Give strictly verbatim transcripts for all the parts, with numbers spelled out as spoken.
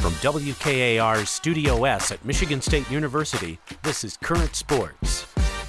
From W K A R's Studio S at Michigan State University, this is Current Sports.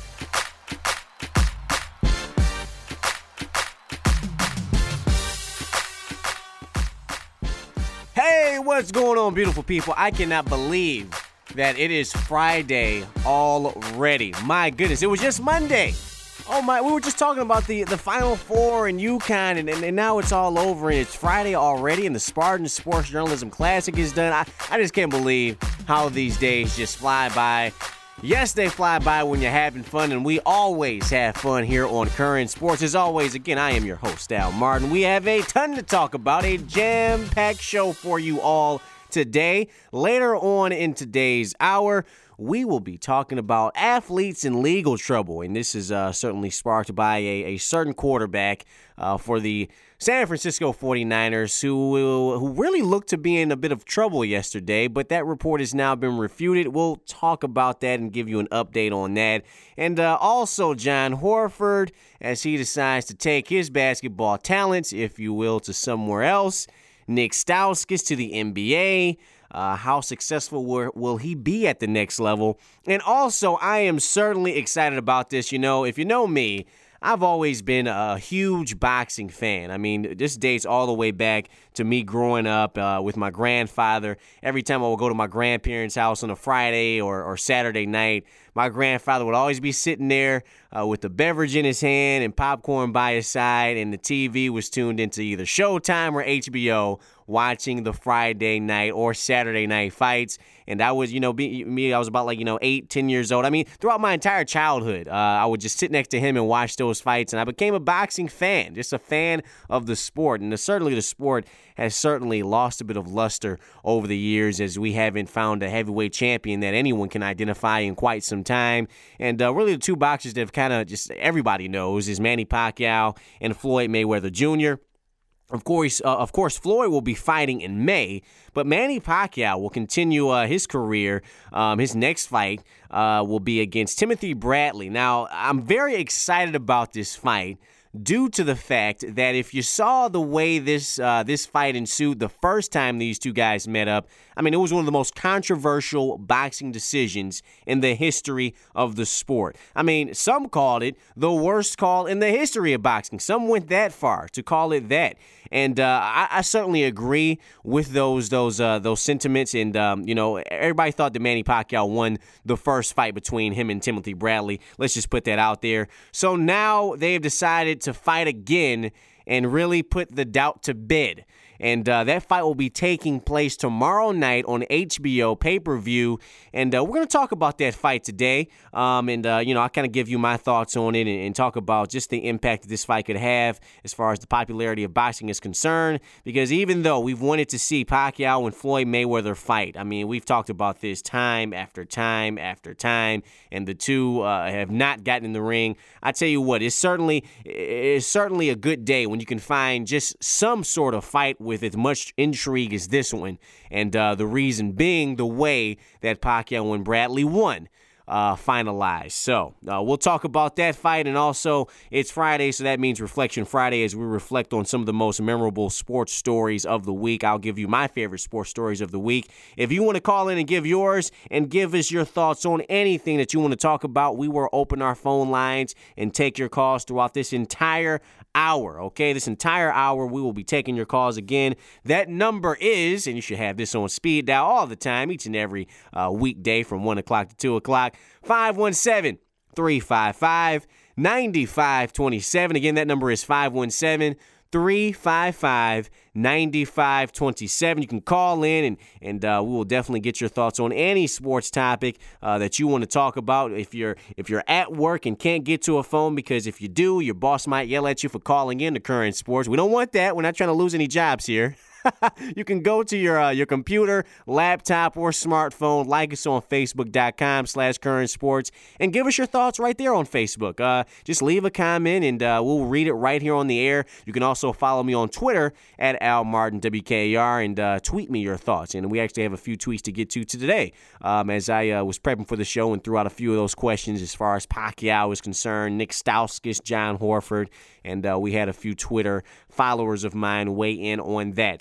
Hey, what's going on, beautiful people? I cannot believe that it is Friday already. My goodness, it was just Monday. Oh my, we were just talking about the, the Final Four and UConn, and, and, and now it's all over, and it's Friday already, and the Spartan Sports Journalism Classic is done. I, I just can't believe how these days just fly by. Yes, they fly by when you're having fun, and we always have fun here on Current Sports. As always, again, I am your host, Al Martin. We have a ton to talk about, a jam-packed show for you all today. Later on in today's hour, we will be talking about athletes in legal trouble, and this is uh, certainly sparked by a, a certain quarterback uh, for the San Francisco forty-niners who, who really looked to be in a bit of trouble yesterday, but that report has now been refuted. We'll talk about that and give you an update on that. And uh, also John Horford, as he decides to take his basketball talents, if you will, to somewhere else. Nick Stauskas to the N B A. Uh, how successful will, will he be at the next level? And also, I am certainly excited about this. You know, if you know me, I've always been a huge boxing fan. I mean, this dates all the way back to me growing up uh, with my grandfather. Every time I would go to my grandparents' house on a Friday or, or Saturday night, my grandfather would always be sitting there uh, with a beverage in his hand and popcorn by his side, and the T V was tuned into either Showtime or H B O, watching the Friday night or Saturday night fights. And I was, you know, be, me, I was about like, you know, eight, ten years old. I mean, throughout my entire childhood, uh, I would just sit next to him and watch those fights. And I became a boxing fan, just a fan of the sport. And the, certainly the sport has certainly lost a bit of luster over the years, as we haven't found a heavyweight champion that anyone can identify in quite some time. And uh, really the two boxers that have kind of just everybody knows is Manny Pacquiao and Floyd Mayweather Junior Of course, uh, of course, Floyd will be fighting in May, but Manny Pacquiao will continue uh, his career. Um, his next fight uh, will be against Timothy Bradley. Now, I'm very excited about this fight due to the fact that if you saw the way this uh, this fight ensued the first time these two guys met up, I mean, it was one of the most controversial boxing decisions in the history of the sport. I mean, some called it the worst call in the history of boxing. Some went that far to call it that. And uh, I, I certainly agree with those those uh, those sentiments. And, um, you know, everybody thought that Manny Pacquiao won the first fight between him and Timothy Bradley. Let's just put that out there. So now they've decided to fight again and really put the doubt to bed. And uh, that fight will be taking place tomorrow night on H B O pay-per-view. And uh, we're going to talk about that fight today. Um, and, uh, you know, I'll kind of give you my thoughts on it and, and talk about just the impact that this fight could have as far as the popularity of boxing is concerned. Because even though we've wanted to see Pacquiao and Floyd Mayweather fight, I mean, we've talked about this time after time after time, and the two uh, have not gotten in the ring. I tell you what, it's certainly, it's certainly a good day when you can find just some sort of fight with as much intrigue as this one, and uh, the reason being the way that Pacquiao and Bradley won. Uh, finalized. So uh, we'll talk about that fight, and also it's Friday, so that means Reflection Friday as we reflect on some of the most memorable sports stories of the week. I'll give you my favorite sports stories of the week. If you want to call in and give yours and give us your thoughts on anything that you want to talk about, we will open our phone lines and take your calls throughout this entire hour, okay? This entire hour, we will be taking your calls again. That number is, and you should have this on speed dial all the time, each and every uh, weekday from one o'clock to two o'clock, five one seven, three five five, nine five two seven. Again, that number is five one seven, three five five, nine five two seven. You can call in, and, and uh, we will definitely get your thoughts on any sports topic uh, that you want to talk about. If you're if you're at work and can't get to a phone, because if you do, your boss might yell at you for calling in to Current Sports. We don't want that. We're not trying to lose any jobs here. You can go to your uh, your computer, laptop, or smartphone. Like us on Facebook.com slash Current Sports and give us your thoughts right there on Facebook. Uh, just leave a comment, and uh, we'll read it right here on the air. You can also follow me on Twitter at Al Martin W K A R and uh, tweet me your thoughts. And we actually have a few tweets to get to today um, as I uh, was prepping for the show and threw out a few of those questions as far as Pacquiao is concerned, Nick Stauskas, John Horford, and uh, we had a few Twitter followers of mine weigh in on that.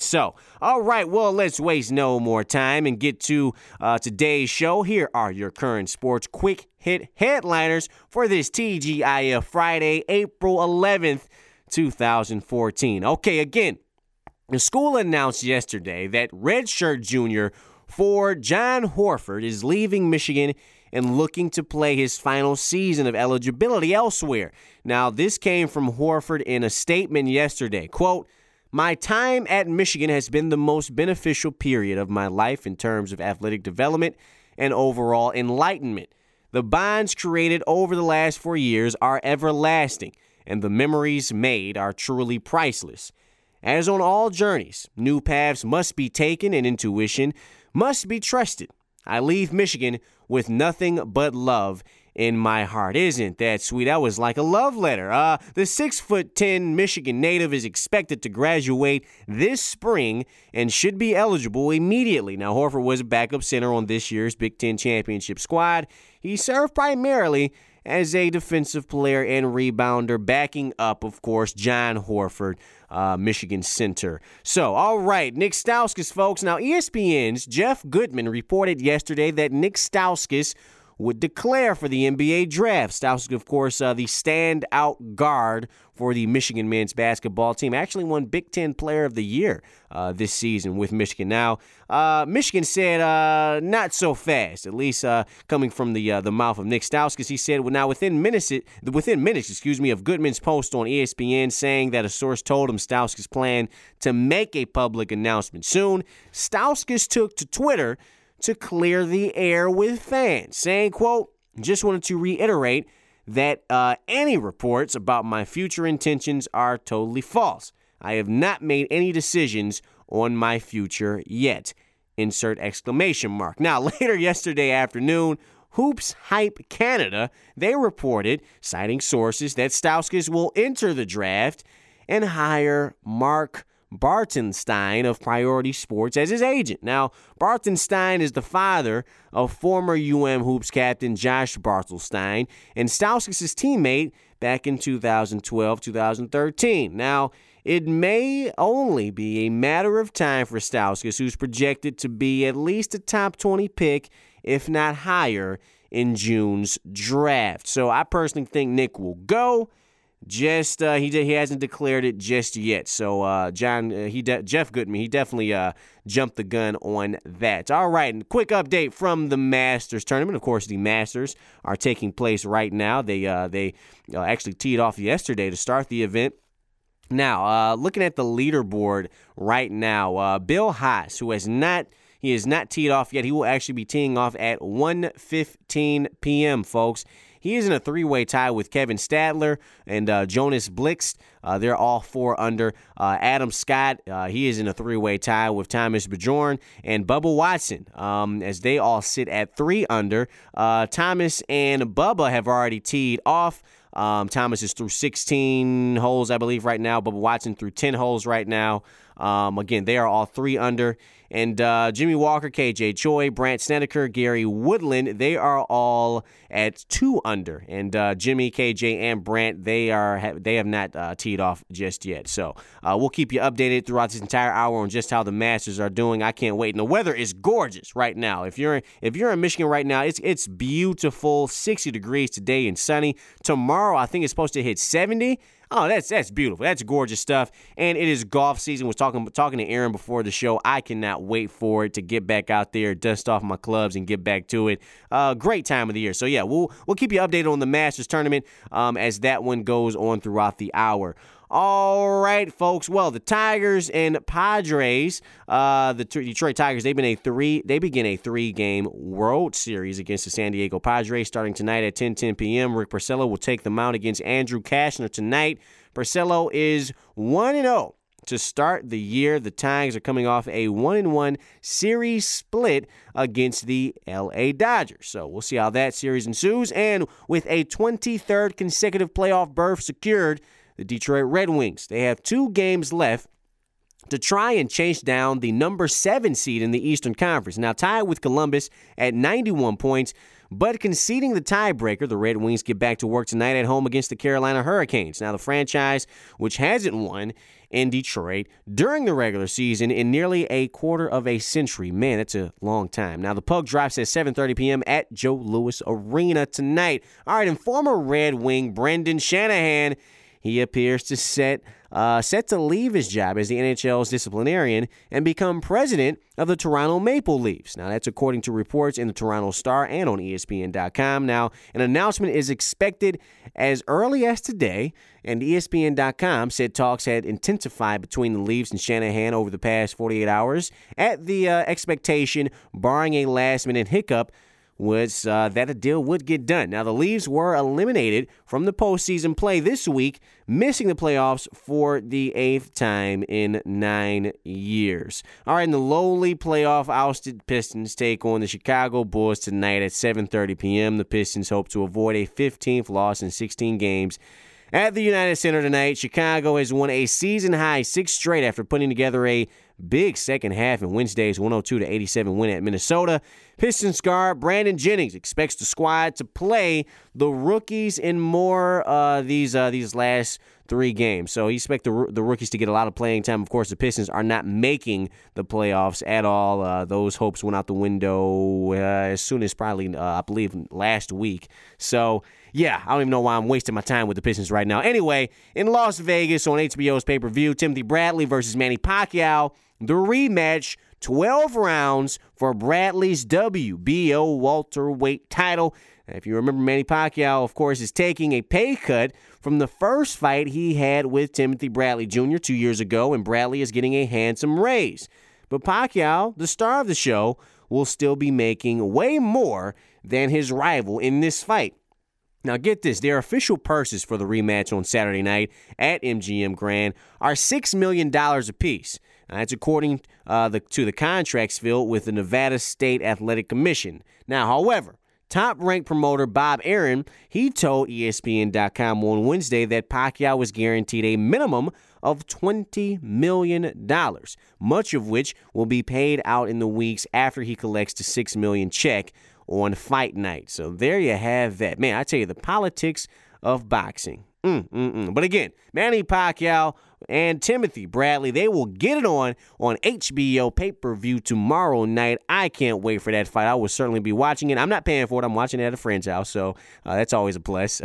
So, all right, well, let's waste no more time and get to uh, today's show. Here are your current sports quick hit headliners for this T G I F Friday, April eleventh, twenty fourteen. Okay, again, the school announced yesterday that redshirt junior for John Horford is leaving Michigan and looking to play his final season of eligibility elsewhere. Now, this came from Horford in a statement yesterday. Quote, "My time at Michigan has been the most beneficial period of my life in terms of athletic development and overall enlightenment. The bonds created over the last four years are everlasting, and the memories made are truly priceless. As on all journeys, new paths must be taken and intuition must be trusted. I leave Michigan with nothing but love in my heart." Isn't that sweet? That was like a love letter. Uh, the six foot ten Michigan native is expected to graduate this spring and should be eligible immediately. Now, Horford was a backup center on this year's Big Ten championship squad. He served primarily as a defensive player and rebounder, backing up, of course, John Horford, uh, Michigan center. So, all right, Nick Stauskas, folks. Now, E S P N's Jeff Goodman reported yesterday that Nick Stauskas would declare for the N B A draft. Stauskas, of course, uh, the standout guard for the Michigan men's basketball team. Actually won Big Ten Player of the Year uh, this season with Michigan. Now, uh, Michigan said uh, not so fast, at least uh, coming from the uh, the mouth of Nick Stauskas. He said, well, now within minutes, within minutes, excuse me, of Goodman's post on E S P N saying that a source told him Stauskas planned to make a public announcement soon, Stauskas took to Twitter to clear the air with fans, saying, quote, "Just wanted to reiterate that uh, any reports about my future intentions are totally false. I have not made any decisions on my future yet." Insert exclamation mark. Now, later yesterday afternoon, Hoops Hype Canada, they reported, citing sources, that Stauskas will enter the draft and hire Mark Bartenstein of Priority Sports as his agent. Now, Bartenstein is the father of former U M Hoops captain Josh Bartelstein and Stauskas' teammate back in two thousand twelve two thousand thirteen. Now, it may only be a matter of time for Stauskas, who's projected to be at least a top twenty pick, if not higher, in June's draft. So I personally think Nick will go. Just uh, he he hasn't declared it just yet. So uh, John uh, he de- Jeff Goodman he definitely uh, jumped the gun on that. All right, and quick update from the Masters tournament. Of course, the Masters are taking place right now. They uh, they uh, actually teed off yesterday to start the event. Now, uh, looking at the leaderboard right now, uh, Bill Haas, who has not he has not teed off yet. He will actually be teeing off at one fifteen p.m. folks. He is in a three-way tie with Kevin Stadler and uh, Jonas Blixt. Uh, they're all four under. Uh, Adam Scott, uh, he is in a three-way tie with Thomas Bjorn and Bubba Watson, um, as they all sit at three under. Uh, Thomas and Bubba have already teed off. Um, Thomas is through sixteen holes, I believe, right now. Bubba Watson through ten holes right now. Um, again, they are all three under. And uh, Jimmy Walker, K J Choi, Brandt Snedeker, Gary Woodland, they are all at two under. And uh, Jimmy, K J, and Brandt, they are they have not uh, teed off just yet. So uh, we'll keep you updated throughout this entire hour on just how the Masters are doing. I can't wait. And the weather is gorgeous right now. If you're if you're in Michigan right now, it's it's beautiful, sixty degrees today and sunny. Tomorrow, I think it's supposed to hit seventy. Oh, that's that's beautiful. That's gorgeous stuff. And it is golf season. I was talking talking to Aaron before the show. I cannot wait for it to get back out there, dust off my clubs, and get back to it. Uh, great time of the year. So yeah, we'll we'll keep you updated on the Masters tournament um, as that one goes on throughout the hour. All right, folks. Well, the Tigers and Padres, uh, the Detroit Tigers, they've been a three. They begin a three-game World Series against the San Diego Padres starting tonight at ten ten p.m. Rick Porcello will take the mound against Andrew Cashner tonight. Porcello is one and zero to start the year. The Tigers are coming off a one and one series split against the L A Dodgers. So we'll see how that series ensues. And with a twenty-third consecutive playoff berth secured, the Detroit Red Wings, they have two games left to try and chase down the number seven seed in the Eastern Conference. Now tied with Columbus at ninety-one points, but conceding the tiebreaker, the Red Wings get back to work tonight at home against the Carolina Hurricanes. Now the franchise, which hasn't won in Detroit during the regular season in nearly a quarter of a century. Man, that's a long time. Now the puck drops at seven thirty p.m. at Joe Louis Arena tonight. All right, and former Red Wing Brendan Shanahan, he appears to set uh, set to leave his job as the N H L's disciplinarian and become president of the Toronto Maple Leafs. Now, that's according to reports in the Toronto Star and on E S P N dot com. Now, an announcement is expected as early as today, and E S P N dot com said talks had intensified between the Leafs and Shanahan over the past forty-eight hours. At the uh, expectation, barring a last-minute hiccup, was uh, that a deal would get done. Now, the Leafs were eliminated from the postseason play this week, missing the playoffs for the eighth time in nine years. All right, and the lowly playoff ousted Pistons take on the Chicago Bulls tonight at seven thirty p.m. The Pistons hope to avoid a fifteenth loss in sixteen games. At the United Center tonight, Chicago has won a season-high six straight after putting together a big second half in Wednesday's one oh two to eighty-seven win at Minnesota. Pistons guard Brandon Jennings expects the squad to play the rookies in more uh, these uh, these last three games. So he expects the, the rookies to get a lot of playing time. Of course, the Pistons are not making the playoffs at all. Uh, those hopes went out the window uh, as soon as probably, uh, I believe, last week. So, yeah, I don't even know why I'm wasting my time with the Pistons right now. Anyway, in Las Vegas on H B O's pay-per-view, Timothy Bradley versus Manny Pacquiao, the rematch, twelve rounds for Bradley's W B O welterweight title. If you remember, Manny Pacquiao, of course, is taking a pay cut from the first fight he had with Timothy Bradley Junior two years ago, and Bradley is getting a handsome raise. But Pacquiao, the star of the show, will still be making way more than his rival in this fight. Now get this, their official purses for the rematch on Saturday night at M G M Grand are six million dollars apiece. Now, that's according uh, the, to the contracts filled with the Nevada State Athletic Commission. Now, however, top-ranked promoter Bob Arum, he told E S P N dot com on Wednesday that Pacquiao was guaranteed a minimum of twenty million dollars, much of which will be paid out in the weeks after he collects the six million dollars check on fight night. So there you have that. Man, I tell you, the politics of boxing. Mm, mm, mm. But again, Manny Pacquiao and Timothy Bradley, they will get it on on H B O pay-per-view tomorrow night. I can't wait for that fight. I will certainly be watching it. I'm not paying for it. I'm watching it at a friend's house, so uh, that's always a plus.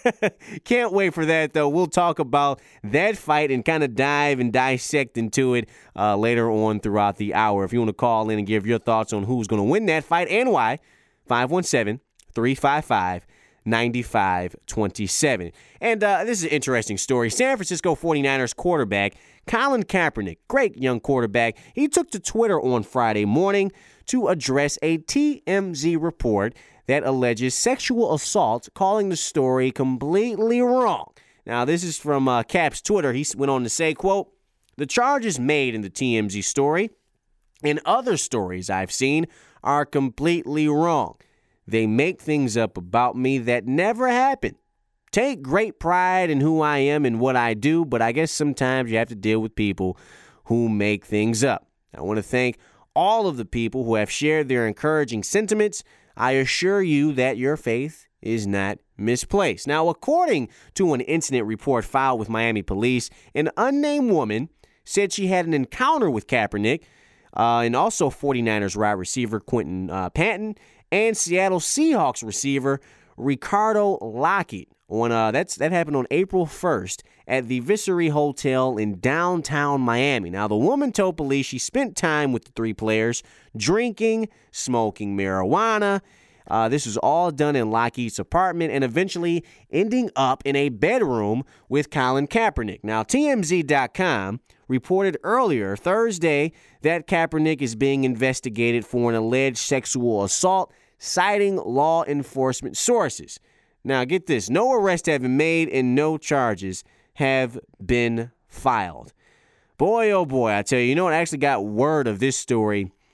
Can't wait for that, though. We'll talk about that fight and kind of dive and dissect into it uh, later on throughout the hour. If you want to call in and give your thoughts on who's going to win that fight and why, five one seven, three five five, nine five two seven. And uh, this is an interesting story. San Francisco forty-niners quarterback Colin Kaepernick, great young quarterback, he took to Twitter on Friday morning to address a T M Z report that alleges sexual assault, calling the story completely wrong. Now, this is from uh, Cap's Twitter. He went on to say, quote, "The charges made in the T M Z story and other stories I've seen are completely wrong. They make things up about me that never happened. Take great pride in who I am and what I do, but I guess sometimes you have to deal with people who make things up. I want to thank all of the people who have shared their encouraging sentiments. I assure you that your faith is not misplaced." Now, according to an incident report filed with Miami police, an unnamed woman said she had an encounter with Kaepernick uh, and also forty-niners wide receiver Quentin uh, Patton and Seattle Seahawks receiver Ricardo Lockett. On uh, that's that happened on April first at the Viceroy Hotel in downtown Miami. Now, the woman told police she spent time with the three players, drinking, smoking marijuana. Uh, this was all done in Lockett's apartment and eventually ending up in a bedroom with Colin Kaepernick. Now, T M Z dot com reported earlier Thursday that Kaepernick is being investigated for an alleged sexual assault, citing law enforcement sources. Now, get this. No arrests have been made and no charges have been filed. Boy, oh boy, I tell you, you know what? I actually got word of this story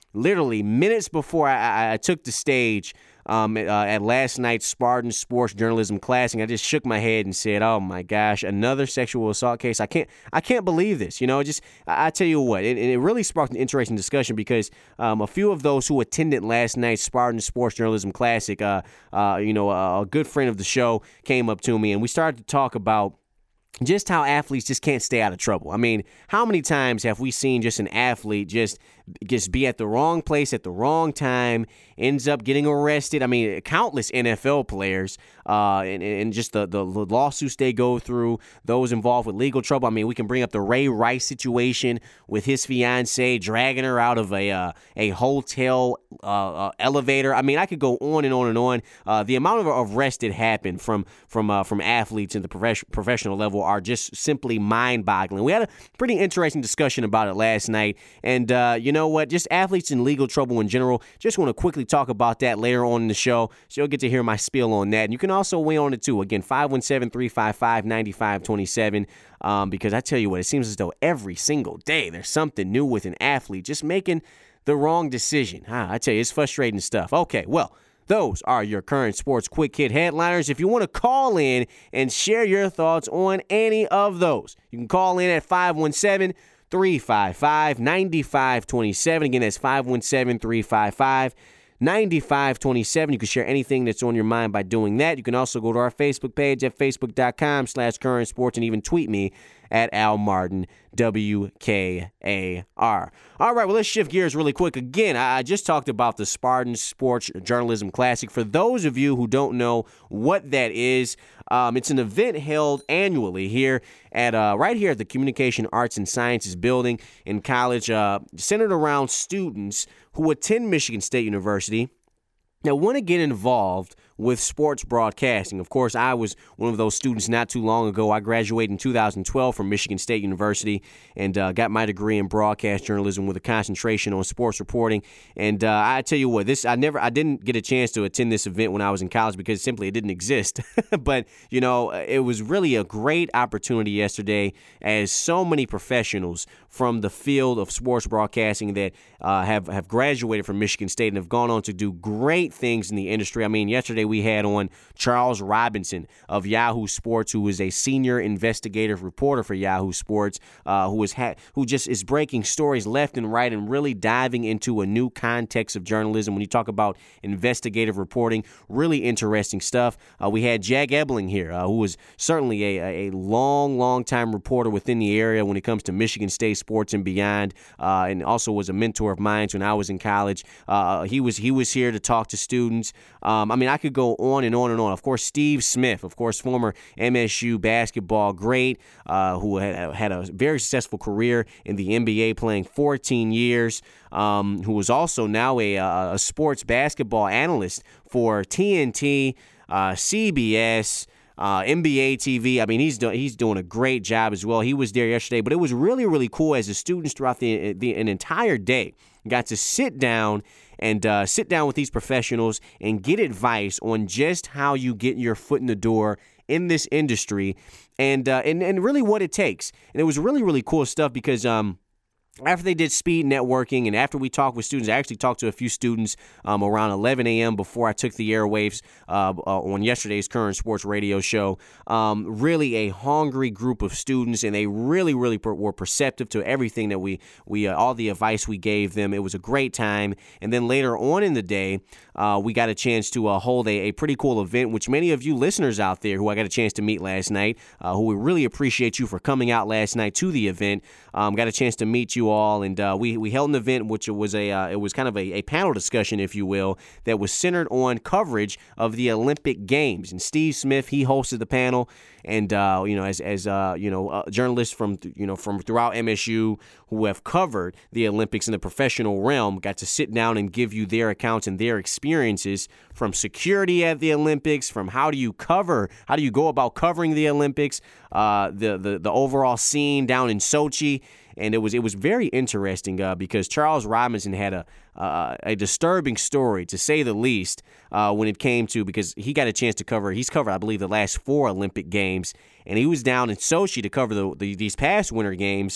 literally minutes before I, I, I took the stage um, uh, at last night's Spartan Sports Journalism Classic, I just shook my head and said, "Oh my gosh, another sexual assault case! I can't, I can't believe this." You know, just I, I tell you what, it, it really sparked an interesting discussion because um, a few of those who attended last night's Spartan Sports Journalism Classic, uh, uh, you know, a, a good friend of the show came up to me and we started to talk about just how athletes just can't stay out of trouble. I mean, how many times have we seen just an athlete just just be at the wrong place at the wrong time, ends up getting arrested? I mean, countless N F L players uh, and, and just the, the lawsuits they go through, those involved with legal trouble. I mean, we can bring up the Ray Rice situation with his fiancee dragging her out of a uh, a hotel uh, uh, elevator. I mean, I could go on and on and on. Uh, the amount of arrests that happen from from uh, from athletes at the prof- professional level are just simply mind-boggling. We had a pretty interesting discussion about it last night, and uh, you know what? Just athletes in legal trouble in general. Just want to quickly talk about that later on in the show, so you'll get to hear my spiel on that. And you can also weigh on it too. Again, five one seven, three five five, nine five two seven. Um, because I tell you what, it seems as though every single day there's something new with an athlete just making the wrong decision. Ah, I tell you, it's frustrating stuff. Okay, well, those are your current sports quick hit headliners. If you want to call in and share your thoughts on any of those, you can call in at five one seven, three five five, nine five two seven. Again, that's five one seven, three five five, nine five two seven. You can share anything that's on your mind by doing that. You can also go to our Facebook page at facebook.com slash current sports and even tweet me at Al Martin, W K A R. All right, well, let's shift gears really quick. Again, I just talked about the Spartan Sports Journalism Classic. For those of you who don't know what that is, um, it's an event held annually here at uh, right here at the Communication Arts and Sciences Building in college, uh, centered around students who attend Michigan State University. Now, want to get involved with sports broadcasting. Of course, I was one of those students not too long ago. I graduated in two thousand twelve from Michigan State University and uh, got my degree in broadcast journalism with a concentration on sports reporting. And uh, I tell you what, this I never, I didn't get a chance to attend this event when I was in college because simply it didn't exist. But you know, it was really a great opportunity yesterday, as so many professionals from the field of sports broadcasting that uh, have have graduated from Michigan State and have gone on to do great things in the industry. I mean, yesterday we had on Charles Robinson of Yahoo Sports, who is a senior investigative reporter for Yahoo Sports, uh, who is ha- who just is breaking stories left and right and really diving into a new context of journalism. When you talk about investigative reporting, really interesting stuff. Uh, we had Jag Ebling here, uh, who was certainly a, a long, long time reporter within the area when it comes to Michigan State sports and beyond, uh, and also was a mentor of mine when I was in college. Uh, he was he was here to talk to students. Um, I mean, I could go on and on and on. Of course, Steve Smith, of course, former M S U basketball great, uh, who had, had a very successful career in the N B A, playing fourteen years, um, who was also now a, a sports basketball analyst for T N T, uh, C B S, Uh, N B A T V. I mean, he's do- he's doing a great job as well. He was there yesterday, but it was really, really cool as the students throughout the, the an entire day got to sit down and uh, sit down with these professionals and get advice on just how you get your foot in the door in this industry and uh, and, and really what it takes. And it was really, really cool stuff because um, after they did speed networking and after we talked with students, I actually talked to a few students um, around eleven a.m. before I took the airwaves uh, uh, on yesterday's Current Sports Radio show. Um, really a hungry group of students, and they really, really per- were perceptive to everything that we, we uh, all the advice we gave them. It was a great time. And then later on in the day, uh, we got a chance to uh, hold a, a pretty cool event, which many of you listeners out there who I got a chance to meet last night, uh, who we really appreciate you for coming out last night to the event, um, got a chance to meet you all, and uh, we we held an event which was a uh, it was kind of a, a panel discussion, if you will, that was centered on coverage of the Olympic Games. And Steve Smith, he hosted the panel, and uh, you know, as as uh, you know, uh, journalists from you know from throughout M S U who have covered the Olympics in the professional realm got to sit down and give you their accounts and their experiences from security at the Olympics, from how do you cover, how do you go about covering the Olympics, uh, the the the overall scene down in Sochi. And it was it was very interesting uh, because Charles Robinson had a uh, a disturbing story, to say the least, uh, when it came to, because he got a chance to cover, he's covered, I believe, the last four Olympic Games, and he was down in Sochi to cover the, the these past Winter Games.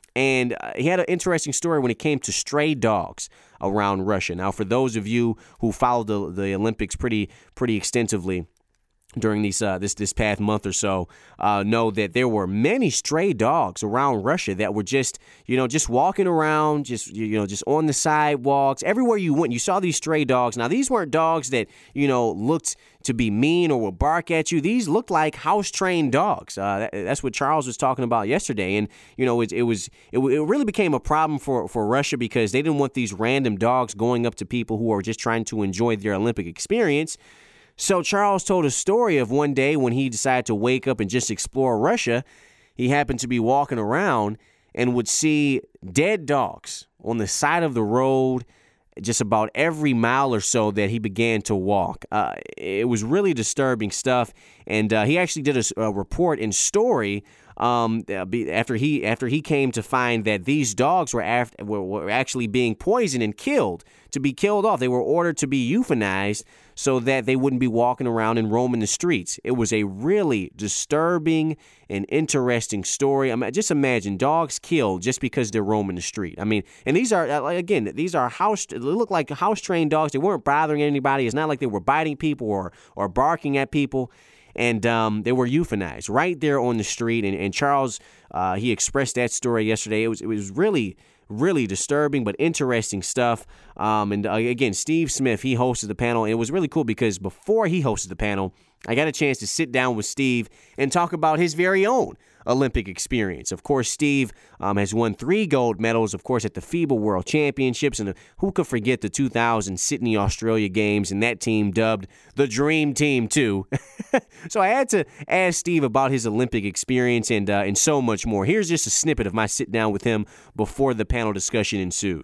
And uh, he had an interesting story when it came to stray dogs around Russia. Now, for those of you who followed the, the Olympics pretty pretty extensively during these uh, this this past month or so, uh, know that there were many stray dogs around Russia that were just you know just walking around, just you know just on the sidewalks, everywhere you went. You saw these stray dogs. Now these weren't dogs that you know looked to be mean or would bark at you. These looked like house-trained dogs. Uh, that, that's what Charles was talking about yesterday, and you know it, it was it, it really became a problem for for Russia because they didn't want these random dogs going up to people who are just trying to enjoy their Olympic experience. So Charles told a story of one day when he decided to wake up and just explore Russia. He happened to be walking around and would see dead dogs on the side of the road just about every mile or so that he began to walk. Uh, it was really disturbing stuff, and uh, he actually did a, a report and story um, after he after he came to find that these dogs were, after, were, were actually being poisoned and killed, to be killed off. They were ordered to be euthanized so that they wouldn't be walking around and roaming the streets. It was a really disturbing and interesting story. I mean, just imagine dogs killed just because they're roaming the street. I mean, and these are, again, these are house, they look like house-trained dogs. They weren't bothering anybody. It's not like they were biting people or, or barking at people. And um, they were euthanized right there on the street. And, and Charles, uh, he expressed that story yesterday. It was, it was really... Really disturbing, but interesting stuff. Um, and uh, again, Steve Smith, he hosted the panel. And it was really cool because before he hosted the panel, I got a chance to sit down with Steve and talk about his very own Olympic experience. Of course, Steve um, has won three gold medals, of course, at the FIBA World Championships. And who could forget the two thousand Sydney, Australia Games, and that team dubbed the Dream Team, too. So I had to ask Steve about his Olympic experience and, uh, and so much more. Here's just a snippet of my sit down with him before the panel discussion ensued.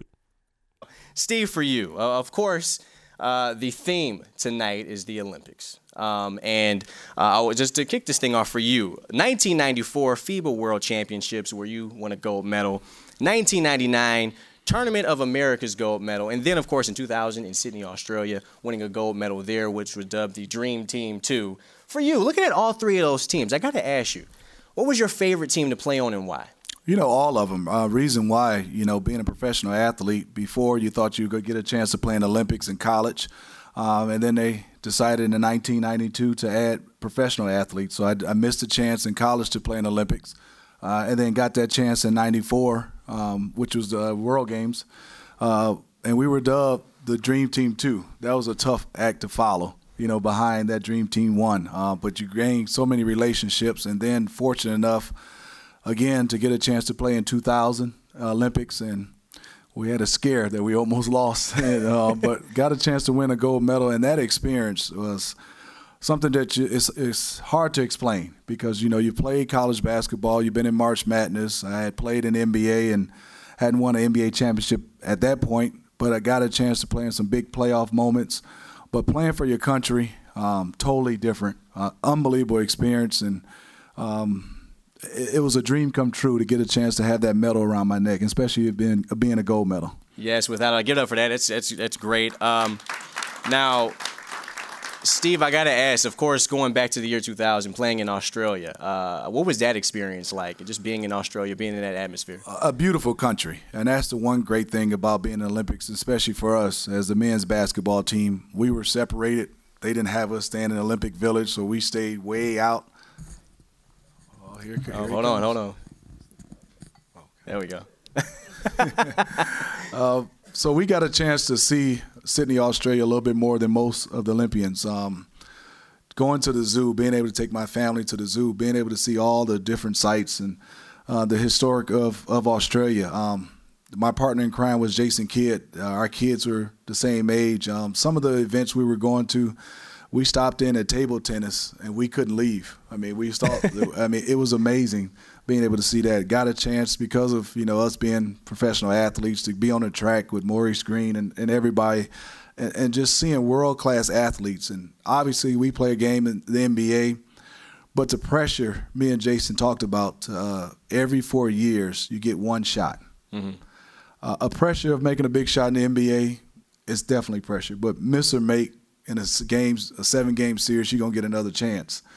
Steve, for you, uh, of course, uh, the theme tonight is the Olympics. Um, and uh, just to kick this thing off for you, nineteen ninety-four FIBA World Championships where you won a gold medal, nineteen ninety-nine Tournament of America's gold medal, and then, of course, in two thousand in Sydney, Australia, winning a gold medal there, which was dubbed the Dream Team two. For you, looking at all three of those teams, I got to ask you, what was your favorite team to play on and why? You know, all of them. Uh, reason why, you know, being a professional athlete, before you thought you could get a chance to play in the Olympics in college, um, and then they decided in nineteen ninety-two to add professional athletes. So I, I missed a chance in college to play in the Olympics, uh, and then got that chance in ninety-four, um, which was the World Games, uh, and we were dubbed the Dream Team two. That was a tough act to follow, you know, behind that Dream Team one. Uh, but you gained so many relationships, and then fortunate enough, again, to get a chance to play in two thousand uh, Olympics, and we had a scare that we almost lost, and, uh, but got a chance to win a gold medal, and that experience was something that you, it's, it's hard to explain because, you know, you played college basketball, you've been in March Madness. I had played in the N B A and hadn't won an N B A championship at that point, but I got a chance to play in some big playoff moments. But playing for your country, um, totally different, uh, unbelievable experience, and um, it, it was a dream come true to get a chance to have that medal around my neck, especially being being a gold medal. Yes, without a give it up for that. It's it's it's great. Um, now, Steve, I got to ask, of course, going back to the year two thousand, playing in Australia, uh, what was that experience like, just being in Australia, being in that atmosphere? A beautiful country, and that's the one great thing about being in the Olympics, especially for us as the men's basketball team. We were separated. They didn't have us staying in the Olympic Village, so we stayed way out. Oh, here, here oh, hold on, hold on. There we go. uh, so we got a chance to see Sydney, Australia, a little bit more than most of the Olympians. Um, going to the zoo, being able to take my family to the zoo, being able to see all the different sites and uh, the historic of, of Australia. Um, my partner in crime was Jason Kidd. Uh, our kids were the same age. Um, some of the events we were going to, we stopped in at table tennis, and we couldn't leave. I mean, we stopped. I mean, it was amazing being able to see that. Got a chance because of, you know, us being professional athletes to be on the track with Maurice Green and, and everybody, and, and just seeing world-class athletes. And obviously we play a game in the N B A, but the pressure me and Jason talked about, uh, every four years you get one shot. Mm-hmm. Uh, a pressure of making a big shot in the N B A is definitely pressure, but miss or make in a games a seven-game series, you're going to get another chance.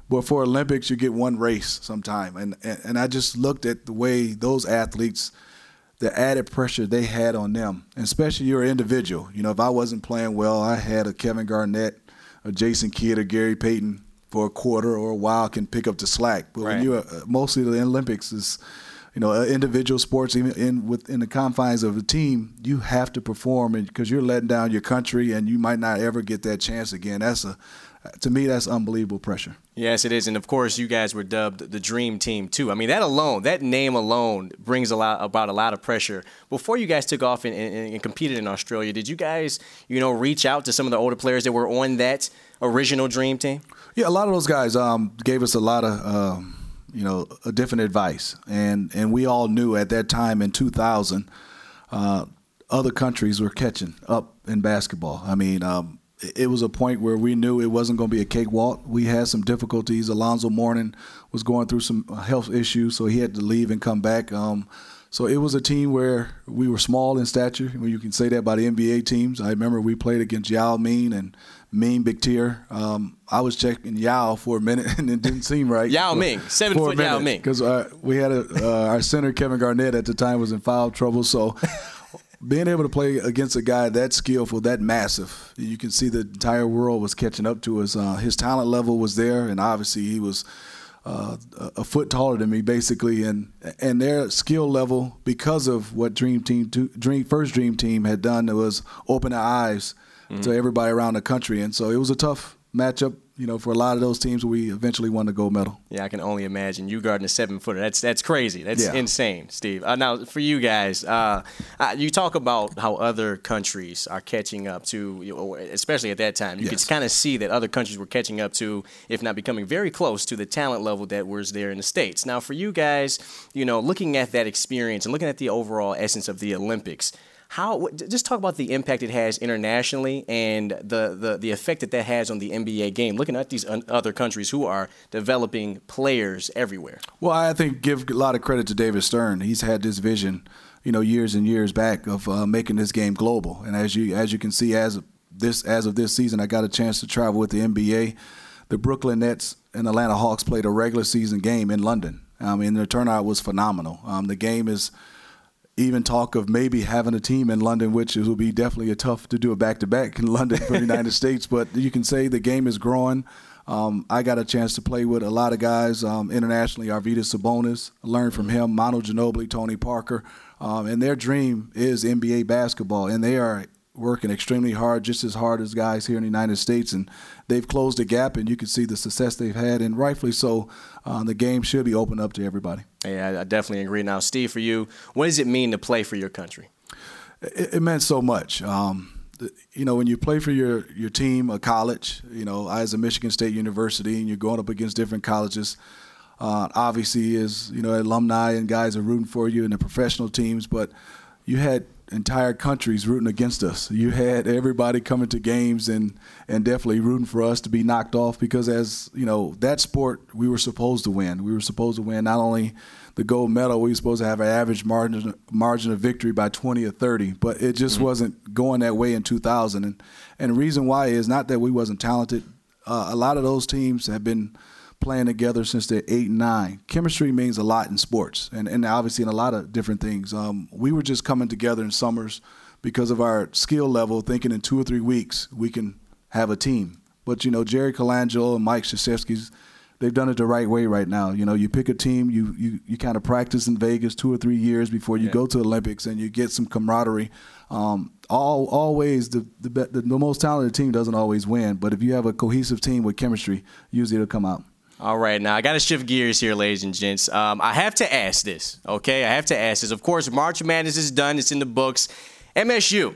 But for Olympics, you get one race sometime. And, and, and I just looked at the way those athletes, the added pressure they had on them, and especially you're an individual. You know, if I wasn't playing well, I had a Kevin Garnett, a Jason Kidd, or Gary Payton for a quarter or a while can pick up the slack. But right. when you're uh, mostly the Olympics is, you know, individual sports, even in within the confines of a team, you have to perform because you're letting down your country, and you might not ever get that chance again. That's a, to me, that's unbelievable pressure. Yes, it is. And, of course, you guys were dubbed the Dream Team, too. I mean, that alone, that name alone brings a lot about a lot of pressure. Before you guys took off and, and, and competed in Australia, did you guys, you know, reach out to some of the older players that were on that original Dream Team? Yeah, a lot of those guys um, gave us a lot of, um, you know, a different advice. And, and we all knew at that time in two thousand, uh, other countries were catching up in basketball. I mean, um, it was a point where we knew it wasn't going to be a cakewalk. We had some difficulties. Alonzo Mourning was going through some health issues, so he had to leave and come back. Um, so it was a team where we were small in stature. Well, you can say that by the N B A teams. I remember we played against Yao Ming and Ming Bictier. Um, I was checking Yao for a minute, and it didn't seem right. Yao Ming, seven foot Yao Ming. Because uh, we had a, uh, our center, Kevin Garnett, at the time was in foul trouble, so – being able to play against a guy that skillful, that massive, you can see the entire world was catching up to us. Uh, his talent level was there, and obviously he was uh, a foot taller than me, basically. And and their skill level, because of what Dream Team, Dream First Dream Team had done, was open our eyes mm-hmm. to everybody around the country. And so it was a tough matchup, you know, for a lot of those teams. We eventually won the gold medal. Yeah, I can only imagine you guarding a seven-footer. That's that's crazy. That's yeah. insane, Steve. Uh, now, for you guys, uh, uh, you talk about how other countries are catching up to, you know, especially at that time. You yes. could kind of see that other countries were catching up to, if not becoming very close to the talent level that was there in the States. Now, for you guys, you know, looking at that experience and looking at the overall essence of the Olympics, how just talk about the impact it has internationally and the, the, the effect that that has on the N B A game, looking at these other countries who are developing players everywhere. Well, I think give a lot of credit to David Stern. He's had this vision, you know, years and years back of uh, making this game global. And as you as you can see, as of this as of this season, I got a chance to travel with the N B A. The Brooklyn Nets and Atlanta Hawks played a regular season game in London. I mean, the turnout was phenomenal. Um, the game is even talk of maybe having a team in London, which will be definitely a tough to do a back-to-back in London for the United States. But you can say the game is growing. Um, I got a chance to play with a lot of guys um, internationally. Arvydas Sabonis, learned from him, Manu Ginobili, Tony Parker. Um, and their dream is N B A basketball, and they are working extremely hard, just as hard as guys here in the United States. And they've closed the gap, and you can see the success they've had, and rightfully so. Uh, the game should be opened up to everybody. Yeah, I definitely agree. Now, Steve, for you, what does it mean to play for your country? It, it meant so much. Um, you know, when you play for your, your team, a college, you know, I was at Michigan State University, and you're going up against different colleges. Uh, obviously, as you know, alumni and guys are rooting for you in the professional teams, but you had entire countries rooting against us. You had everybody coming to games and and definitely rooting for us to be knocked off because, as you know, that sport we were supposed to win. We were supposed to win not only the gold medal, we were supposed to have an average margin margin of victory by twenty or thirty, but it just mm-hmm. wasn't going that way in two thousand. And and the reason why is not that we wasn't talented. Uh, a lot of those teams have been playing together since they're eight and nine. Chemistry means a lot in sports, and, and obviously in a lot of different things. Um, we were just coming together in summers because of our skill level, thinking in two or three weeks we can have a team. But, you know, Jerry Colangelo and Mike Krzyzewski, they've done it the right way right now. You know, you pick a team, you you, you kind of practice in Vegas two or three years before you yeah. go to the Olympics, and you get some camaraderie. Um, all always the, the the the most talented team doesn't always win, but if you have a cohesive team with chemistry, usually it'll come out. All right, now I got to shift gears here, ladies and gents. Um, I have to ask this, okay? I have to ask this. Of course, March Madness is done. It's in the books. M S U